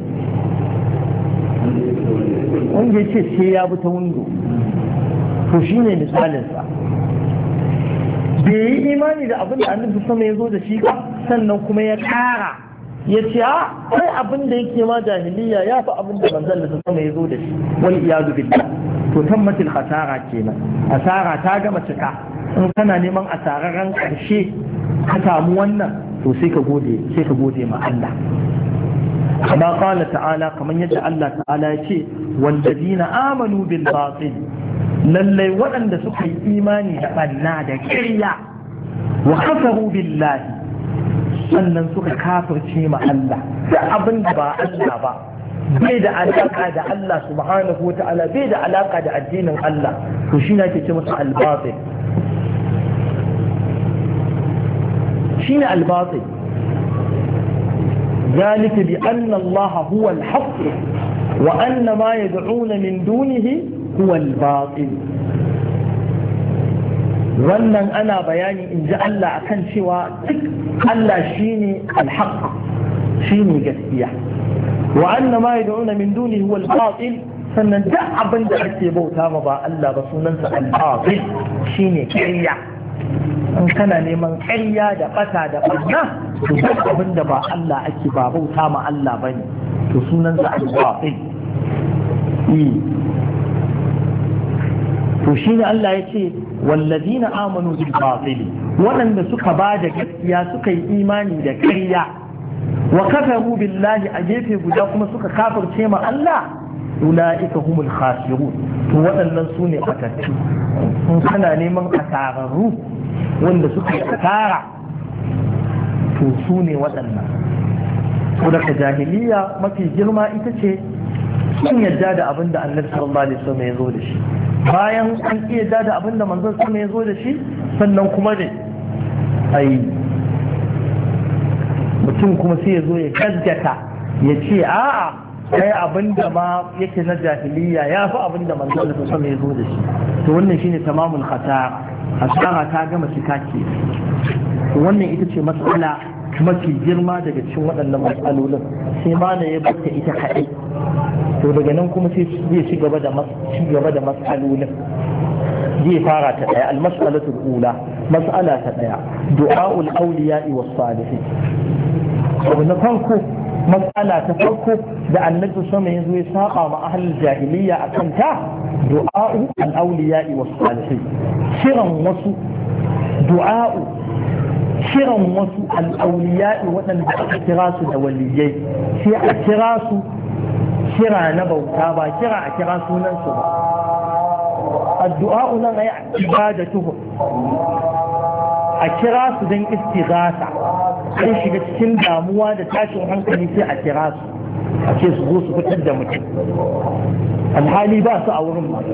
wanda ya ce sai ya bi ta windo to shi ne misalinsa bai yi imani da abin da annabi sama ya zo da shi ba sannan kuma ya kara ya ce a kai abin da yake ma jahiliya ya fi abin da manzon da sama ya zo da shi wal iyadu billah to tammatil khasara kenan asara ta gama cika in kana neman asararren karshe ka samu wannan to sai ka gode ma Allah kama qala ta'ala kaman yadda Allah ta'ala ya ce walladina amanu bil batil lallai waɗanda suka yi imani da banna da ƙarya wa kafaru billahi sannan suka kafirce ma Allah da abin da ba Allah ba bai da alaka da Allah subhanahu wa ta'ala bai da alaka da addinin Allah to shi ne ake ce masa al-batil shine al-batil ذلك بأن الله هو الحق وأن ما يدعون من دونه هو الباطل wannan ana bayani in ji Allah akan cewa duk Allah shine al-haq shine gaskiya wa anna ma yad'una min dunihi huwa al-batil sannan duk abin da ake bauta ma ba Allah ba sunansa al-batil shine ƙarya in kana neman ƙarya da ɓata da ɓarna to duk abin da ba Allah ake ba bauta ma Allah bane to sunansa al-batil to shine Allah ya ce wallazina amanu bil batil waɗanda suka ba da gaskiya suka yi imani da ƙarya wa kafaru billahi a gefe guda kuma suka kafirce ma Allah ulaika humul khasirun to waɗannan su ne fatattu in kana neman asararru wanda suka yi asara to su ne waɗannan to daga jahiliya mafi girma ita ce sun yadda da abin da annabi sallallahu alaihi wasallam ya zo da shi bayan an iya yadda da abin da manzon sallallahu ya zo da shi sannan kuma ne ai mutum kuma sai ya zo ya gaskata ya ce a'a kai abin da ma yake na jahiliya ya fi abin da manzon sallallahu ya zo da shi to wannan shine tamamul hasara ta gama cika ke wannan ita ce matsala mafi girma daga cikin waɗannan matsalolin sai ma na ya bata ita kaɗai to daga nan kuma sai zai ci gaba da matsalolin zai fara ta ɗaya al-mas'alatul ula mas'ala ta ɗaya du'a'ul awliya'i was salihin abu na farko mas'ala ta farko da annabi sama ya zo ya saba ma ahlul jahiliya akan ta du'a'u al-awliya'i was salihin kiran wasu al-awliya'i waɗanda aka kira su da waliyai sai a kira su kira na bauta ba kira a kira sunansu ba addu'a nan ay ibadatuhu a kira su don istighatha sai shiga cikin damuwa da tashin hankali sai a kira su a ce su zo su fitar da mutum alhali ba su a wurin ba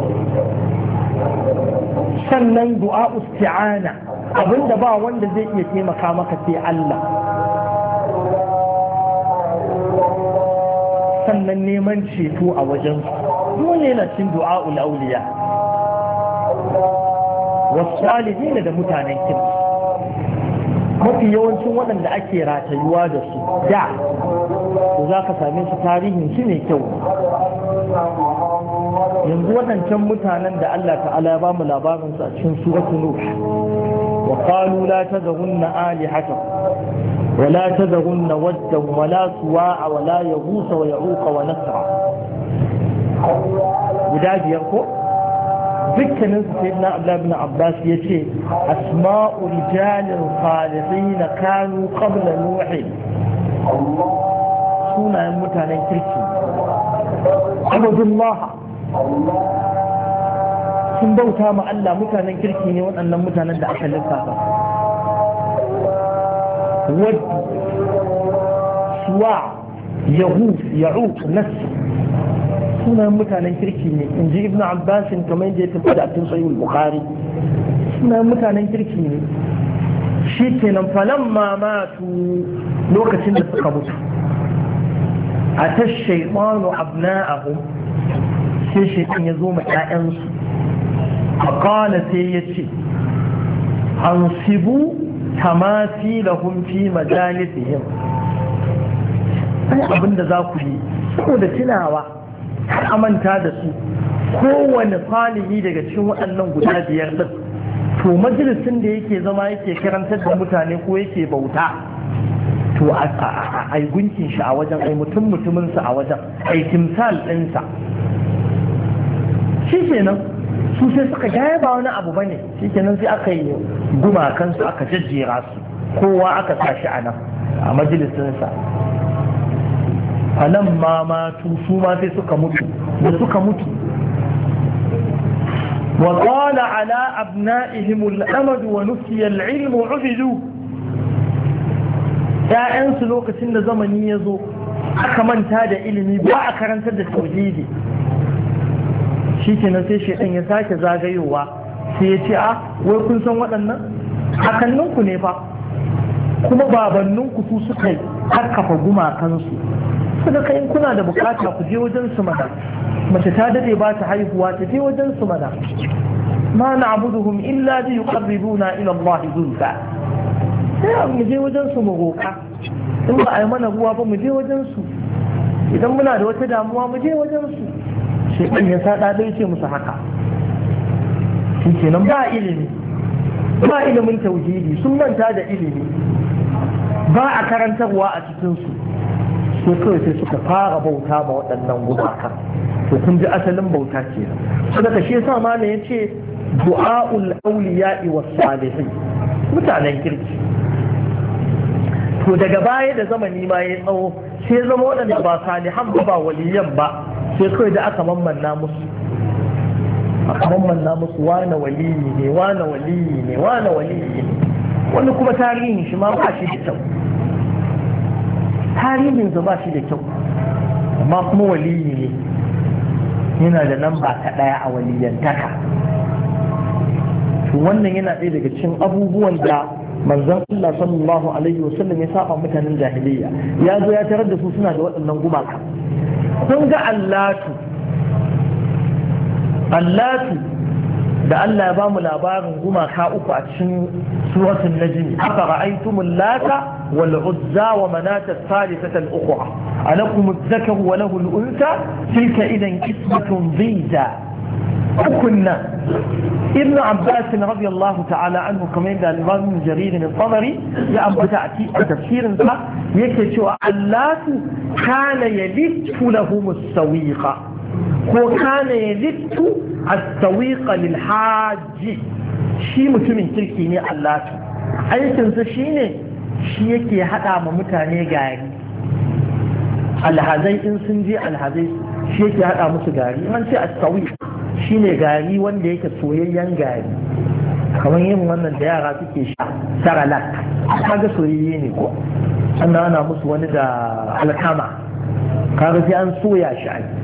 sannan du'a isti'ana abinda ba wanda zai iya taimaka maka sai Allah sannan neman ceto a wajen dole yana cin du'a'ul auliya wasu da mutanen kirki mafi yawancin waɗanda ake ratayuwa da su da to za ka same su tarihin shi ne kyau yanzu waɗancan mutanen da Allah ta'ala ya ba mu labarinsu a cikin suratul nuh wa qalu la tadhunna alihatakum ولا تذرن ودا ولا سواع ولا يغوث ويعوق ونسرا guda biyar ko dukkanin su sayyidina Abdullah ibn Abbas yace asma'u rijalin salihin kanu qabla nuh sunayen mutanen kirki Abdullah sun bauta ma Allah mutanen kirki ne waɗannan mutanen da aka lissafa ود سواع يغوث يعوق نسر سنة متانا كركيني إن جي ابن عباس كمان جي تبدأ تنصيب البخاري سنة متانا كركيني شيكنا فلما ماتوا لوكة نسقبت أتى الشيطان أبناءهم شيء يزوم أنس فقال سيتي أنصبوا tamasilahum fi majalisihim abin da za ku yi saboda tunawa a manta da su kowane salihi daga cikin waɗannan guda biyar din to majalisin da yake zama yake karantar da mutane ko yake bauta to a yi gunkin shi a wajen ai mutuminsa a wajen ai timsal ɗinsa shi kenan su sai suka gaya ba wani abu bane shi kenan sai aka yi gumakansu aka jajjera su kowa aka sa shi a nan a majalisinsa a nan matu su ma sai suka mutu da suka mutu wa qala ala abna'ihim al-amad wa nusiya al-ilm ubidu ya'yansu lokacin da zamani ya zo aka manta da ilimi ba a karantar da tauhidi shi kenan sai shaidan ya sake zagayowa sai ya ce wai kun san waɗannan hakanninku ne fa kuma babanninku su suka yi harkafa gumakansu suka kai in kuna da bukata ku je wajen su mana mace ta dade ba ta haihuwa ta je wajen su mana ma na'buduhum illa bi yuqarribuna ila Allah zulfa sai mu je wajen su mu roƙa in ba a yi mana ruwa ba mu je wajen su idan muna da wata damuwa mu je wajen su shekan ya sada dai ce musu haka shi kenan ba ilimi ba ilimin tauhidi sun manta da ilimi ba a karantarwa a cikinsu sai kawai sai suka fara bauta ma waɗannan gumaka to kun ji asalin bauta ce saboda shi yasa malam ya ce du'a'ul awliya'i was salihin mutanen kirki to daga baya da zamani ma ya tsawo sai zama waɗanda ba salihan ba waliyan ba sai kawai da aka mammanna musu wane waliyi ne wane waliyi ne wane waliyi ne wani kuma tarihin shi ma ba shi da kyau tarihinsa ba shi da kyau amma kuma waliyi ne yana da lamba ta ɗaya a waliyantaka to wannan yana ɗaya daga cikin abubuwan da manzon Allah sallallahu alaihi wasallam ya saba mutanen jahiliyya ya zo ya tarar da su suna da waɗannan gumaka kun ga allatu da Allah ya ba mu labarin gumaka uku a cikin suratul najm afa ra'aytumul lata wal uzza wa manata thalithata al ukhra alakum adh-dhakaru wa lahu al-untha tilka idan qismatun dhiza kunna ibn abbas radiyallahu ta'ala anhu kamar da al-imam jarir al-tabari ya ambata a tafsirin sa yake cewa allatu kana yalittu lahum as-sawiqa ko kana yalittu as-sawiqa lil hajj shi mutumin kirki ne allatu aikin sa shine shi yake hada ma mutane gari alhazai in sun je alhazai shi yake hada musu gari an ce as-sawiq shine gari wanda yake soyayyen gari kamar yin wannan da yara suke sha saralak kaga soyayye ne ko sannan ana musu wani da alkama kaga sai an soya shi ai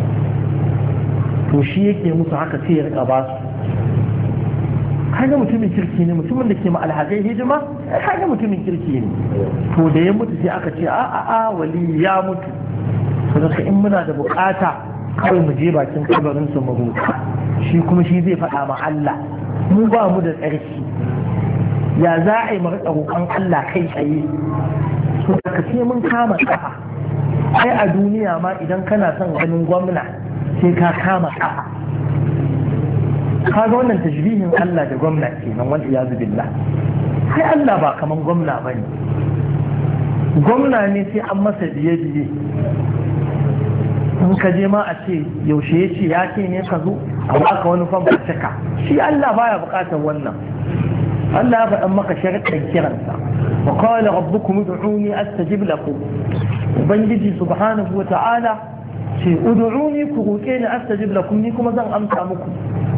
to shi yake musu haka sai ya rika ba su kaga mutumin kirki ne mutumin da ke ma alhazai hidima kaga mutumin kirki ne to da ya mutu sai aka ce a wali ya mutu saboda in muna da bukata kawai mu je bakin kabarin su mu roƙa shi kuma shi zai faɗa ma Allah mu ba mu da tsarki ya za a yi mu riƙa roƙon Allah kai tsaye so ka sai mun kama kafa ai a duniya ma idan kana son ganin gwamna sai ka kama kafa kaga wannan tashbihin Allah da gwamna kenan wal iyazu billah sai Allah ba kaman gwamna bane gwamna ne sai an masa biye in ka je ma a ce yaushe ya ce ne ka zo a baka wani famfa cika shi Allah baya bukatar wannan Allah ya faɗan maka sharaɗin kiransa wa qala rabbukum ud'uni astajib lakum ubangiji subhanahu wa ta'ala ce ud'uni ku roƙe ni astajib lakum ni kuma zan amsa muku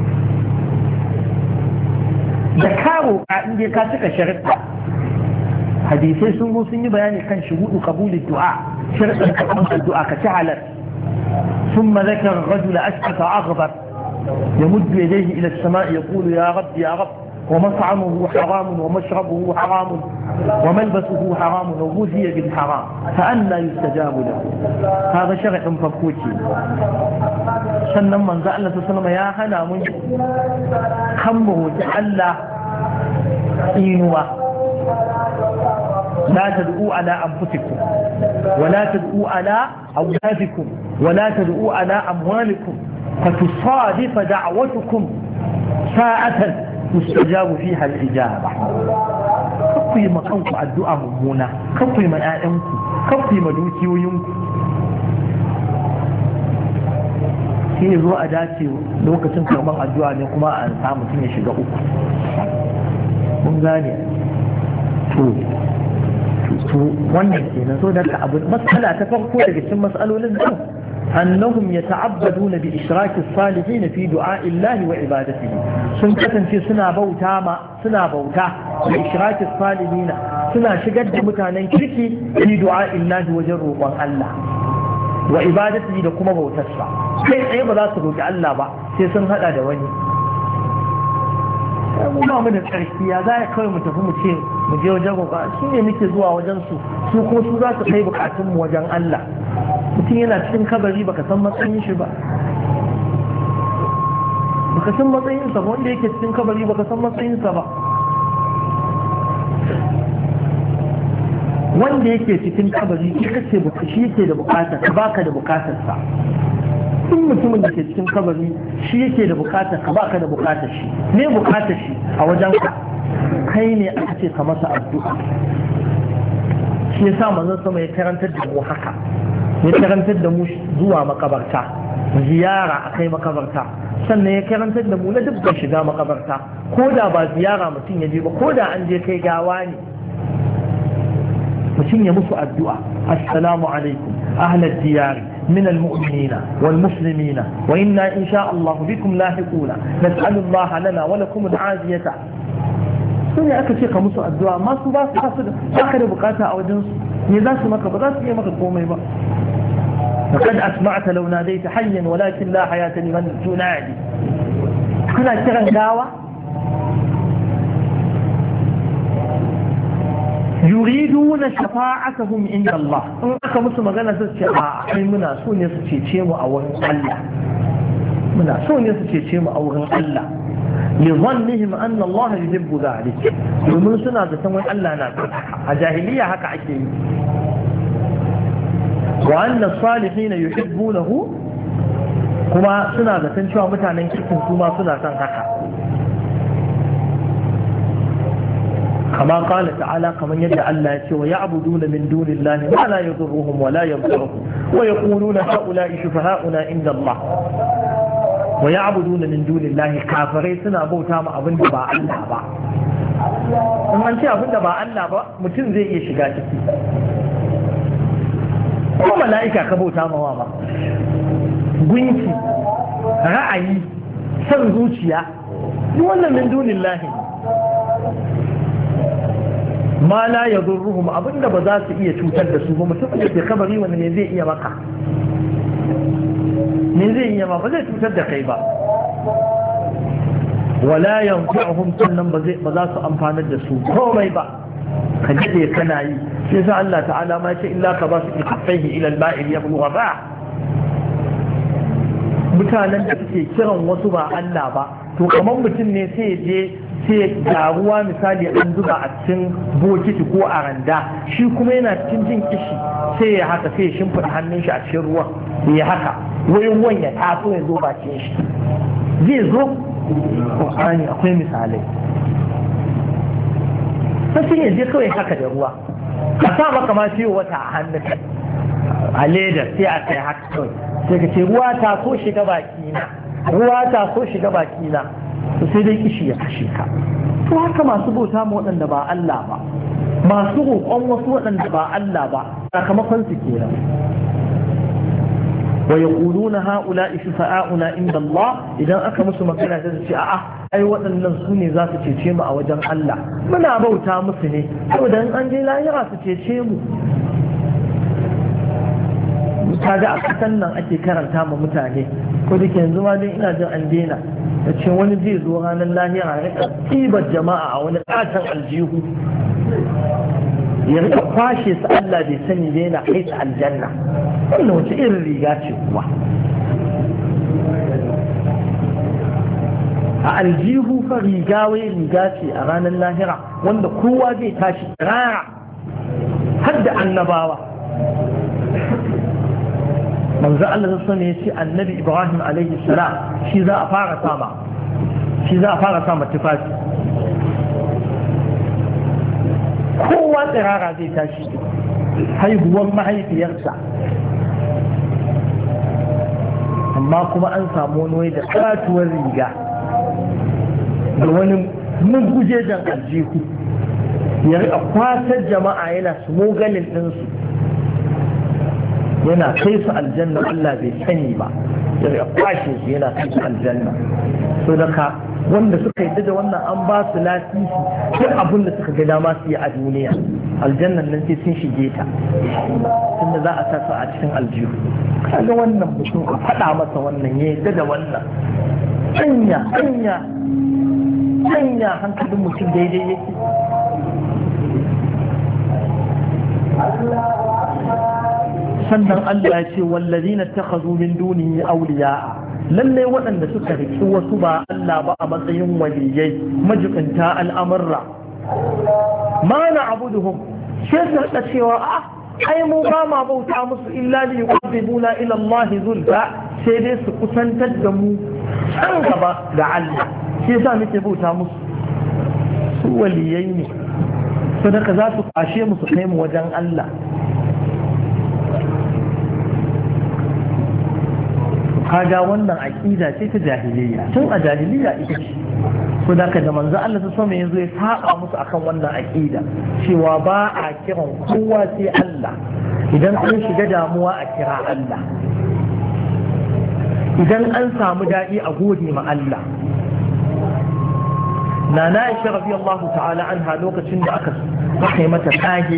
da karo a inda ka cika sharaɗa hadisai sun yi bayani kan shuhudu qabulid du'a sharaɗin karɓar addu'a ka ci halal ثم ذكر الرجل أشعث أغبر يمد يديه إلى السماء يقول يا رب يا رب ومطعمه حرام ومشربه حرام وملبسه حرام وغذي بالحرام فأنى يستجاب له هذا شرع فكوتي sannan manzo Allah sallallahu alaihi ya hana mun kan mu Allah inuwa لا تدعوا على أنفسكم ولا تدعوا على أولادكم ولا تدعوا على أموالكم فتصادف دعوتكم ساعة يستجاب فيها الإجابة كفي مكانكم الدعاء ممونة كفي منائمكم كفي مدوكي وينكم sai zo a dace lokacin karban addu'a ne kuma a samu mutum ya shiga uku mun gane to wannan kenan so da abu mas'ala ta farko daga cikin mas'alolin nan annahum yata'abbaduna bi ishraki as-salihin fi du'a'i Allah wa ibadatihi sun kasance suna bauta da ishraki as-salihin suna shigar da mutanen kirki fi du'a'i Allah wajen roƙon Allah wa ibadatihi da kuma bautarsa kai tsaye ba za su roƙi Allah ba sai sun hada da wani mu ba mu da tsarki ya za kawai mu tafi mu ce mu je wajen roƙa shi ne muke zuwa wajen su kuma su za su kai bukatun mu wajen Allah mutum yana cikin kabari baka san matsayin shi ba baka san matsayinsa ba wanda yake cikin kabari baka san matsayinsa ba wanda yake cikin kabari shi kace baka shi yake da bukata ka baka da bukatarsa duk mutumin da ke cikin kabari shi yake da bukatar ka baka da bukatar shi ne bukatar shi a wajen ka kai ne aka ce ka masa addu'a shi yasa manzon sama ya karantar da mu haka ya karantar da mu zuwa makabarta ziyara akai makabarta sannan ya karantar da mu na dukkan shiga makabarta ko da ba ziyara mutum ya je ba ko da an je kai gawa ne mutum ya musu addu'a assalamu alaikum ahlal diyari من المؤمنين والمسلمين وإنا إن شاء الله بكم لاحقون نسأل الله لنا ولكم العافية sun yi aka ce ka musu addu'a masu ba su baka da bukata a wajensu ne za su maka ba za su iya maka komai ba لقد أسمعت لو ناديت حيا ولكن لا حياة لمن تنادي kana kiran gawa yuriduna shafa'atuhum inda Allah in aka musu magana su ce a kai muna so ne su cece mu a wurin Allah muna so ne su cece mu a wurin Allah li dhannihim anna Allah yuhibbu dhalik domin suna da san wai Allah na a jahiliya haka ake yi wa anna salihin yuhibbunahu kuma suna da san cewa mutanen kirkin su ma suna san haka كما قال تعالى كما يدعى الله ويعبدون من دون الله ما لا يضرهم ولا ينفعهم ويقولون هؤلاء شفهاؤنا عند الله ويعبدون من دون الله كافرين سنا بوتا ما أبن با الله با in an ce abin da ba Allah ba mutum zai iya shiga ciki ko mala'ika ka bauta mawa ba gunki ra'ayi san zuciya duk wannan min dunillahi ma la yadurruhum abinda ba za su iya cutar da su ba mutum da ke kabari wanda ne zai iya maka ne zai iya ma ba zai cutar da kai ba wala yanfa'uhum sannan ba za su amfanar da su komai ba ka jide kana yi sai sa Allah ta'ala ma ce illa ka ba su kaffaihi ila al-ma'il yablugha ba mutanen da suke kiran wasu ba Allah ba to kamar mutum ne sai je sai ga ruwa misali an zuba a cikin bokiti ko a randa shi kuma yana cikin jin kishi sai ya haka sai ya shimfiɗa hannun shi a cikin ruwan ya haka wai ruwan ya taso ya zo bakin shi zai zo ƙwaƙani akwai misalai sai ya je kawai haka da ruwa a sa maka ma ciwo wata a hannun a ledar sai a kai haka kawai sai ka ce ruwa ta so shiga baki na ruwa ta so shiga baki na to sai dai kishi ya kashe ka. to haka masu bauta ma waɗanda ba Allah ba, masu roƙon wasu waɗanda ba Allah ba, sakamakon su kenan. wa yaquluna haula'i shufa'auna inda Allah, idan aka musu magana sai su ce a'a ai waɗannan su ne za su cece mu a wajen Allah, muna bauta musu ne saboda in an je lahira su cece mu. kaga a kasan nan ake karanta ma mutane, ko da ke yanzu ma dai ina jin an daina da ce wani zai zo ranar lahira ya rika tsibar jama'a a wani ƙaton aljihu ya rika kwashe su Allah bai sani da yana kai su aljanna. wannan wace irin riga ce kuwa? a aljihu fa riga wai riga ce a ranar lahira wanda kowa zai tashi rara har da annabawa. manzo Allah sani ya ce annabi Ibrahim alaihi salam shi za a fara sama tufafi, kowa tsirara zai tashi haihuwar mahaifiyarsa, amma kuma an samu wani da katuwar riga da wani mugujejen aljihu ya rika kwasar jama'a yana smogalin ɗinsu yana kai su aljanna Allah bai sani ba, ya kwashe su yana kai su aljanna. so daga wanda suka yadda da wannan an ba su lasisi duk abin da suka ga dama su yi a duniya, aljannan nan sai sun shige ta tunda za a sa a cikin aljihu. kaga wannan mutum a faɗa masa wannan ya yadda da wannan, hanya hankalin mutum daidai yake. sannan Allah ya ce wallazina takhazu min dunihi awliya'a, lallai waɗanda suka riki wasu ba Allah ba a matsayin waliyai majibinta al'amurra, ma na abuduhum sai su rika cewa ai mu ba ma bauta musu illa li yuqarribuna ila Allah zulfa, sai dai su kusantar da mu can gaba da Allah, sai yasa muke bauta musu. su waliyai ne, sadaka za su kwashe mu su kai mu wajen Allah. kaga wannan aqida ce ta jahiliya, tun a jahiliya ita ce. so da manzo Allah ta sama yanzu ya saba musu akan wannan aqida cewa ba a kiran kowa sai Allah, idan an shiga damuwa a kira Allah, idan an samu daɗi a gode ma Allah. Nana Aisha radiyallahu ta'ala anha lokacin da aka yi mata kage,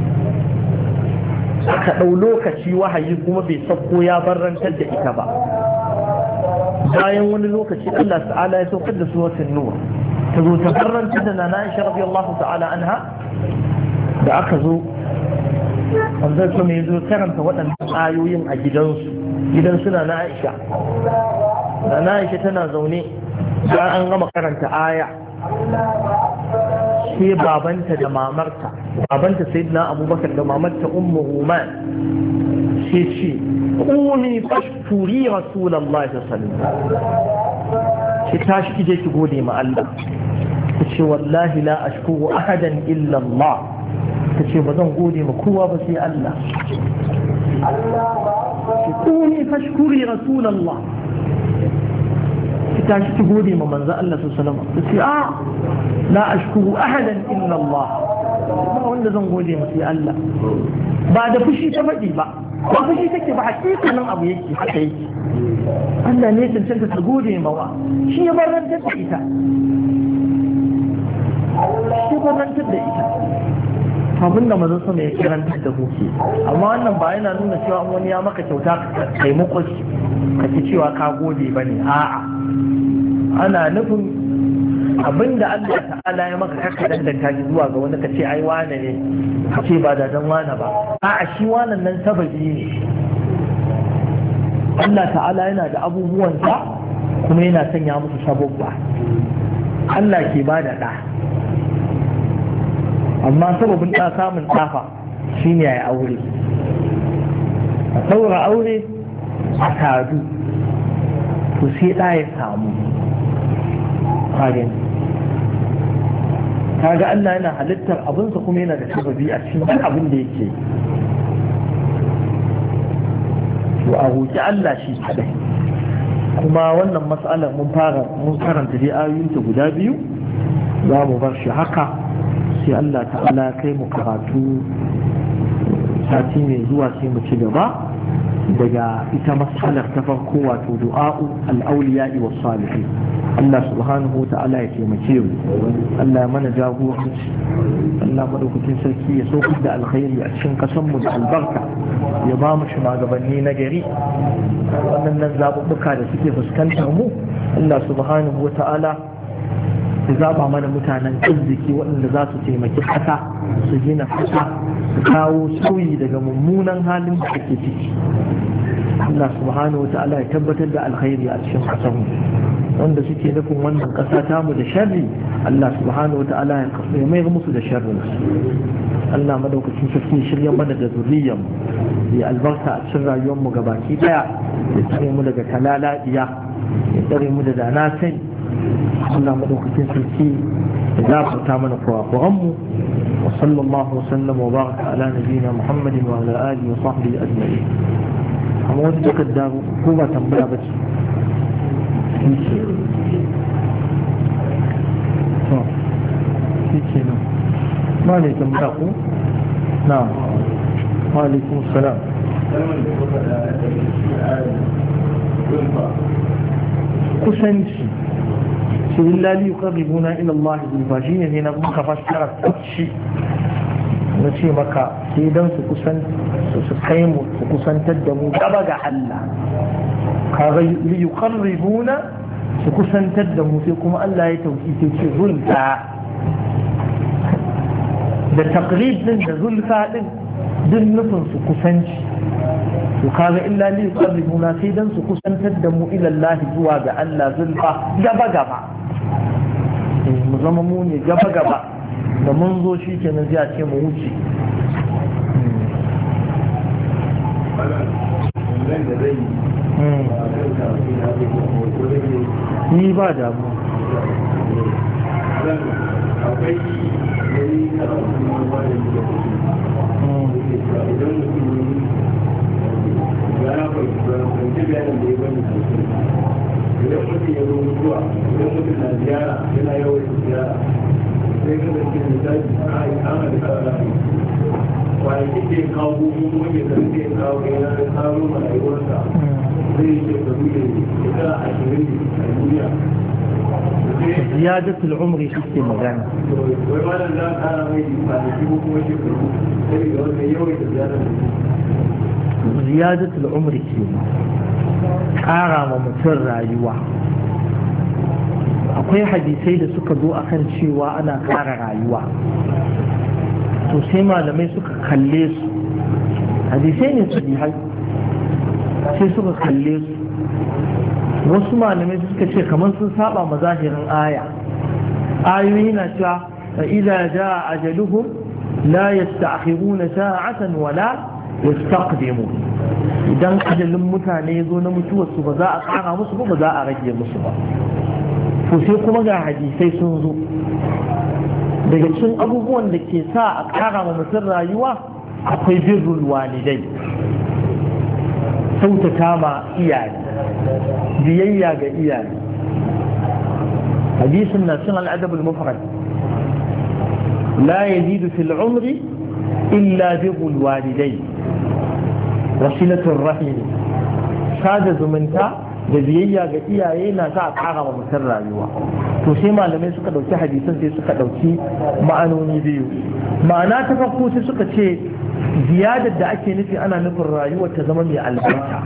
aka ɗau lokaci wahayi kuma bai sauko ya barrantar da ita ba, bayan wani lokaci Allah ta'ala ya saukar da suratul nur ta zo ta barrantar da Nana Aisha radiyallahu ta'ala anha. da aka zo wanzar su mai zo karanta waɗannan ayoyin a gidan suna na Aisha. Nana Aisha tana zaune bayan an gama karanta aya, sai babanta da mamarta, babanta sayyidina Abubakar da mamarta Ummu Ruman sai ce qumi fashkuri rasulullahi sallallahu alaihi wasallam, ki tashi kije ki gode ma Allah. ta ce wallahi la ashkuru ahadan illa Allah, ta ce ba zan gode ma kowa ba sai Allah. ki qumi fashkuri rasulullah, ki tashi ki gode ma manzo Allah sallallahu alaihi wasallam. ta ce la ashkuru ahadan illa Allah, ba wanda zan gode ma sai Allah. ba da fushi ta faɗi ba fushi take ba, hakikanin abu yake haka yake. Allah ne cancanta ta gode mawa, shi ya barantar da ita, abinda mazan sama ya kirantar da kuke. amma wannan ba yana nuna cewa wani ya maka kyauta kai muku ka ci cewa ka gode ba ne. a'a, ana nufin abinda Allah ta'ala ya maka karka danganta shi zuwa ga wani ka ce ai wane ne, ka ce ba da dan wane ba. a'a, shi wannan nan sababi ne. Allah ta'ala yana da abubuwansa kuma yana sanya musu sababba. Allah ke ba da ɗa, amma sababin ɗa samun ɗafa shi ne ya yi aure, a ɗaura aure a sadu, to sai ɗa ya samu. kaga Allah yana halittar abinsa kuma yana da sababi a cikin duk abin da yake. to a roƙi Allah shi kadai. kuma wannan matsalar mun karanta dai ayoyinta guda biyu za mu bar shi haka sai Allah ta'ala kai mu karatu sati mai zuwa sai mu ci gaba daga ita matsalar ta farko wato du'a'u al-awliya'i was salihin Allah subhanahu wa ta'ala ya taimake mu Allah mana jagoranci Allah madaukakin sarki ya saukar da alkhairi a cikin kasan mu da albarka ya ba mu shugabanni na gari wannan zaɓuɓɓuka da suke fuskantar mu Allah subhanahu wa ta'ala ya zaba mana mutanen arziki waɗanda za su taimaki ƙasa su gina ƙasa su kawo sauyi daga mummunan halin da ake ciki Allah subhanahu wa ta'ala ya tabbatar da alkhairi a cikin ƙasar mu wanda suke nufin wannan ƙasa tamu da sharri Allah subhanahu wa ta'ala ya mayar musu da sharrin Allah madaukakin sarki shirya mana da zuriyar ya albarka a cikin rayuwar mu gabaki daya ya tsare mu daga talaladiya ya tsare mu da dana sani Allah madaukakin sarki ya gafarta mana kurakuran mu wa sallallahu wa sallam wa baraka ala nabiyina Muhammadin wa ala alihi wa sahbihi ajma'in amma wata takarda ko ba tambaya ba ce ما عليكم باقو نعم وعليكم السلام kusanci shi lillahi yuqarribuna ila Allah zulfa shi ne na muka fassara shi na ce maka sai dan su kai mu su kusantar da mu gaba ga Allah kaga yuqarribuna su kusantar da mu sai kuma Allah ya tauki sai ce zulfa da taqrib din da zulfa din duk nufin su kusanci to kaga illa li yuqarribuna sai dan su kusantar da mu ila Allah zuwa ga Allah zulfa gaba gaba mu zama mu ne gaba gaba da mun zo shi kenan zai ce mu wuce ni ba damu akwai wani karatu na wani da idan mutum ya fahimci bayanin da ya bani sosai idan mutum ya zo mutuwa idan mutum na ziyara yana yawan ziyara sai ka da ke misali an halitta da kwanaki ke kawo kuma ke zarfe kawo yana da tsaro ma rayuwarsa zai yi shekaru da shekara 20 a duniya زيادة العمر في مغانا زيادة العمر في ƙara ma mutum rayuwa akwai hadisai da suka zo akan cewa ana ƙara rayuwa to sai malamai suka kalle su hadisai ne su sai suka kalle su wasu malamai suka ce kamar sun saba mazahirin aya ayoyi na cewa fa idza jaa ajaluhum la yasta'khiruna sa'atan wala yastaqdimun idan ajalin mutane ya zo na mutuwar su ba za a kara musu ba za a rage musu ba to sai kuma ga hadisai sun zo daga cikin abubuwan da ke sa a kara ma mutum rayuwa akwai birrul walidai sautata ma iyaye biyayya ga iyaye hadisin na cin al'adab al-mufrad la yazidu fil umri illa birrul walidai wasilatul rahim sada zumunta da biyayya ga iyaye na sa a kara wa mutum rayuwa to sai malamai suka dauki hadisan sai suka dauki ma'anoni biyu ma'ana ta farko sai suka ce ziyadar da ake nufi ana nufin rayuwar ta zama mai albarka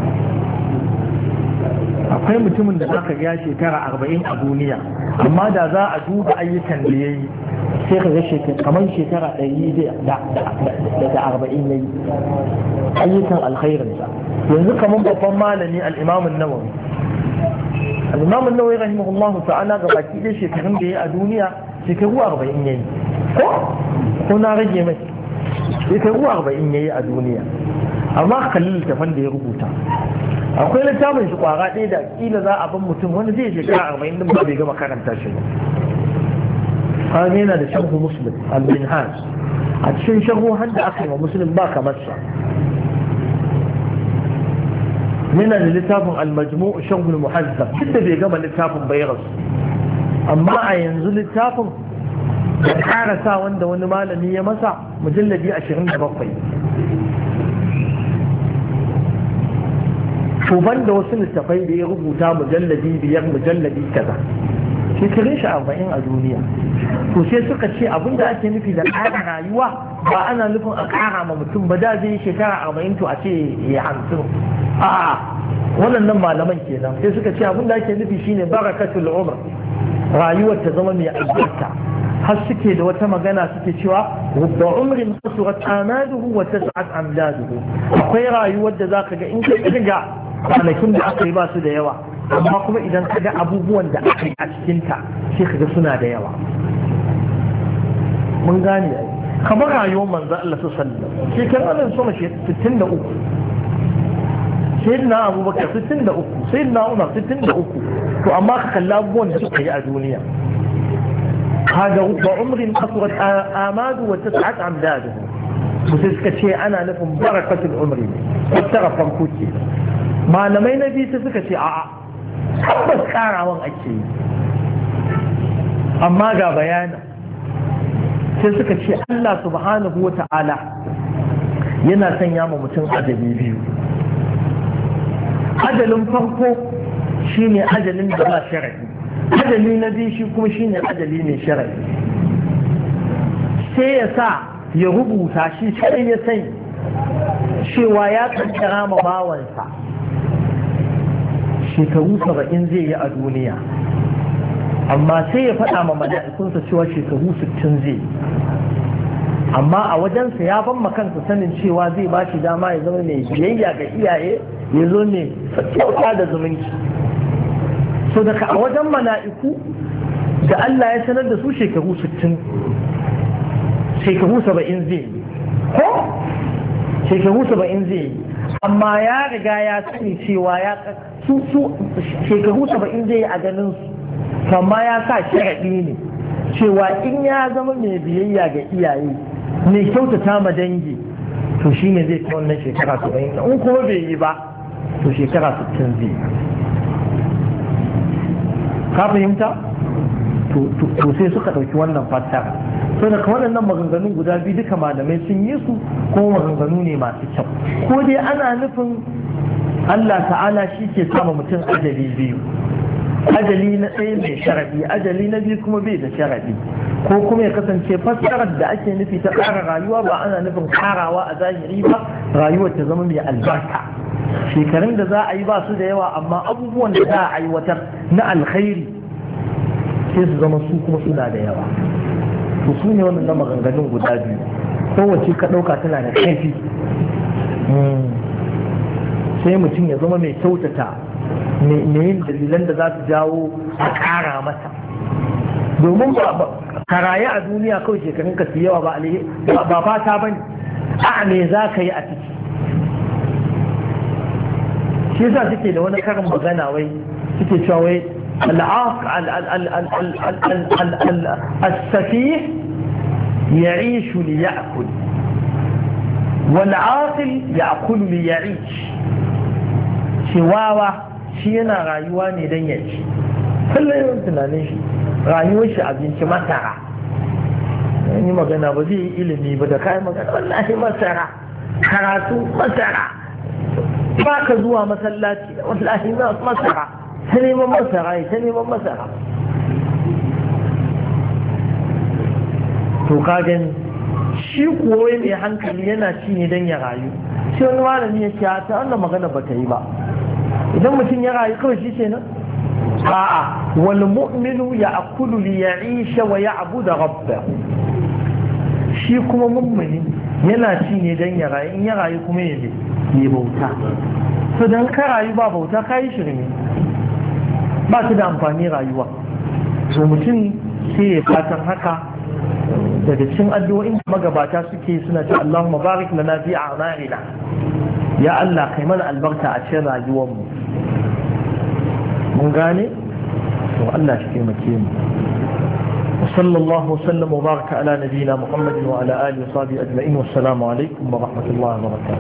akwai mutumin da zaka ga shekara 40 a duniya amma da za a duba ayyukan da yayi sai ka ga kamar shekara 140 yayi ayyukan alkhairinsa yanzu kamar babban malami al-Imam an-Nawawi al-Imam an-Nawawi rahimahullahu ta'ala ga baki da shekarun da yayi a duniya shekaru 40 yayi ko na rage mai shekaru 40 yayi a duniya amma kallon littafin da ya rubuta akwai littafin shi kwara ɗaya da kila za a ban mutum wani zai shekara 40 din ba bai gama karanta shi ba kawai yana da sharhu muslim al-minhaj a cikin sharhu da aka yi wa muslim ba kamar sa yana da littafin al-majmu' sharh al-muhazzab duk da bai gama littafin bai rasu amma a yanzu littafin da karasa wanda wani malami ya masa mujalladi 27 to banda wasu littafai da ya rubuta mujalladi 5 mujalladi kaza shekarun shi 40 a duniya to sai suka ce abinda ake nufi da ƙara rayuwa ba ana nufin a ƙara ma mutum ba da zai shekara 40 to a ce ya 50 a'a wannan malaman kenan sai suka ce abinda ake nufi shine barakatul umr rayuwar ta zama mai albarka har suke da wata magana suke cewa rubba umrin kasurat amaduhu wa tas'at amdaduhu akwai rayuwar da zaka ga in ka ga kwanakin da aka yi ba su da yawa amma kuma idan ka ga abubuwan da aka yi a cikinta sai ka ga suna da yawa mun gane kamar rayuwar manzo Allah sallallahu alaihi wasallam shekarar sama 63 sayyidina Abubakar 63 sayyidina Umar 63 to amma ka kalla abubuwan da suka yi a duniya kaga ba umrin kasurat amadu wa tas'at amdaduhu sai suka ce ana nufin barakatul umri ne ta farko ce malamai na biyu suka ce a'a tabbas karawan ake yi amma ga bayana sai suka ce Allah subhanahu wa ta'ala yana sanya ma mutum ajali biyu ajalin farko shine ajalin da ba sharadi ajali na biyu shi kuma shine ajali mai sharadi sai ya sa ya rubuta shi sai ya sani cewa ya kankara ma bawansa shekaru 70 zai yi a duniya amma sai ya faɗa ma mala'ikunsa cewa shekaru 60 zai amma a wajensa ya ban kansa sanin cewa zai ba shi dama ya zama mai biyayya ga iyaye ya zo ne kyauta da zumunci so daga a wajen mala'iku da Allah ya sanar da su shekaru 60 shekaru 70 zai ko shekaru 70 zai amma ya riga ya sani cewa ya su shekaru 70 zai a ganin su amma ya sa sharaɗi ne cewa in ya zama mai biyayya ga iyaye mai kyautata ma dangi to shine zai ta wannan shekara 70 in kuma bai yi ba to shekara 60 zai ka fahimta to sai suka ɗauki wannan fassara so daga waɗannan maganganun guda biyu duka malamai sun yi su ko maganganu ne masu kyau ko dai ana nufin Allah ta'ala shi ke sama mutum ajali biyu ajali na ɗaya mai sharaɗi ajali na biyu kuma bai da sharaɗi ko kuma ya kasance fassarar da ake nufi ta ƙara rayuwa ba ana nufin ƙarawa a zahiri ba rayuwar ta zama mai albarka shekarun da za a yi ba su da yawa amma abubuwan da za a aiwatar na alkhairi sai su zama su kuma suna da yawa to su ne wannan maganganun guda biyu kowace ka ɗauka tana da kaifi sai mutum ya zama mai kyautata mai yin dalilan da za su jawo a ƙara masa domin ka rayu a duniya kawai shekarun ka su yawa ba fata ba ne a me za ka yi a ciki shi yasa suke da wani karin magana wai suke cewa wai السفيه يعيش ليأكل والعاقل يأكل ليعيش شواوة شينا rayuwa ne don ya ci kullum yawan tunanin shi rayuwar shi abinci masara yi magana ba zai yi ilimi ba da kayan magana wallahi masara karatu masara ba ka zuwa masallaci wallahi masara ta neman masara to ka gani shi kuwa mai hankali yana ci ne don ya rayu sai wani malami ya ce ta wannan magana ba ta yi ba idan mutum ya rayu kawai shi ce nan a'a wal mu'minu ya akulu li ya'isha wa ya'budu rabbahu shi kuma mummuni yana ci ne don ya rayu in ya rayu kuma ya bauta to dan ka rayu ba bauta ka yi shirme ba su da amfani rayuwa so mutum sai ya fatan haka daga cikin addu'o'in da magabata suke suna ce Allahumma barik lana fi a'malina ya Allah kai mana albarka a cikin rayuwar mu mun gane to Allah shi taimake mu وصلى الله وسلم وبارك على نبينا محمد وعلى آله وصحبه أجمعين والسلام عليكم ورحمة الله وبركاته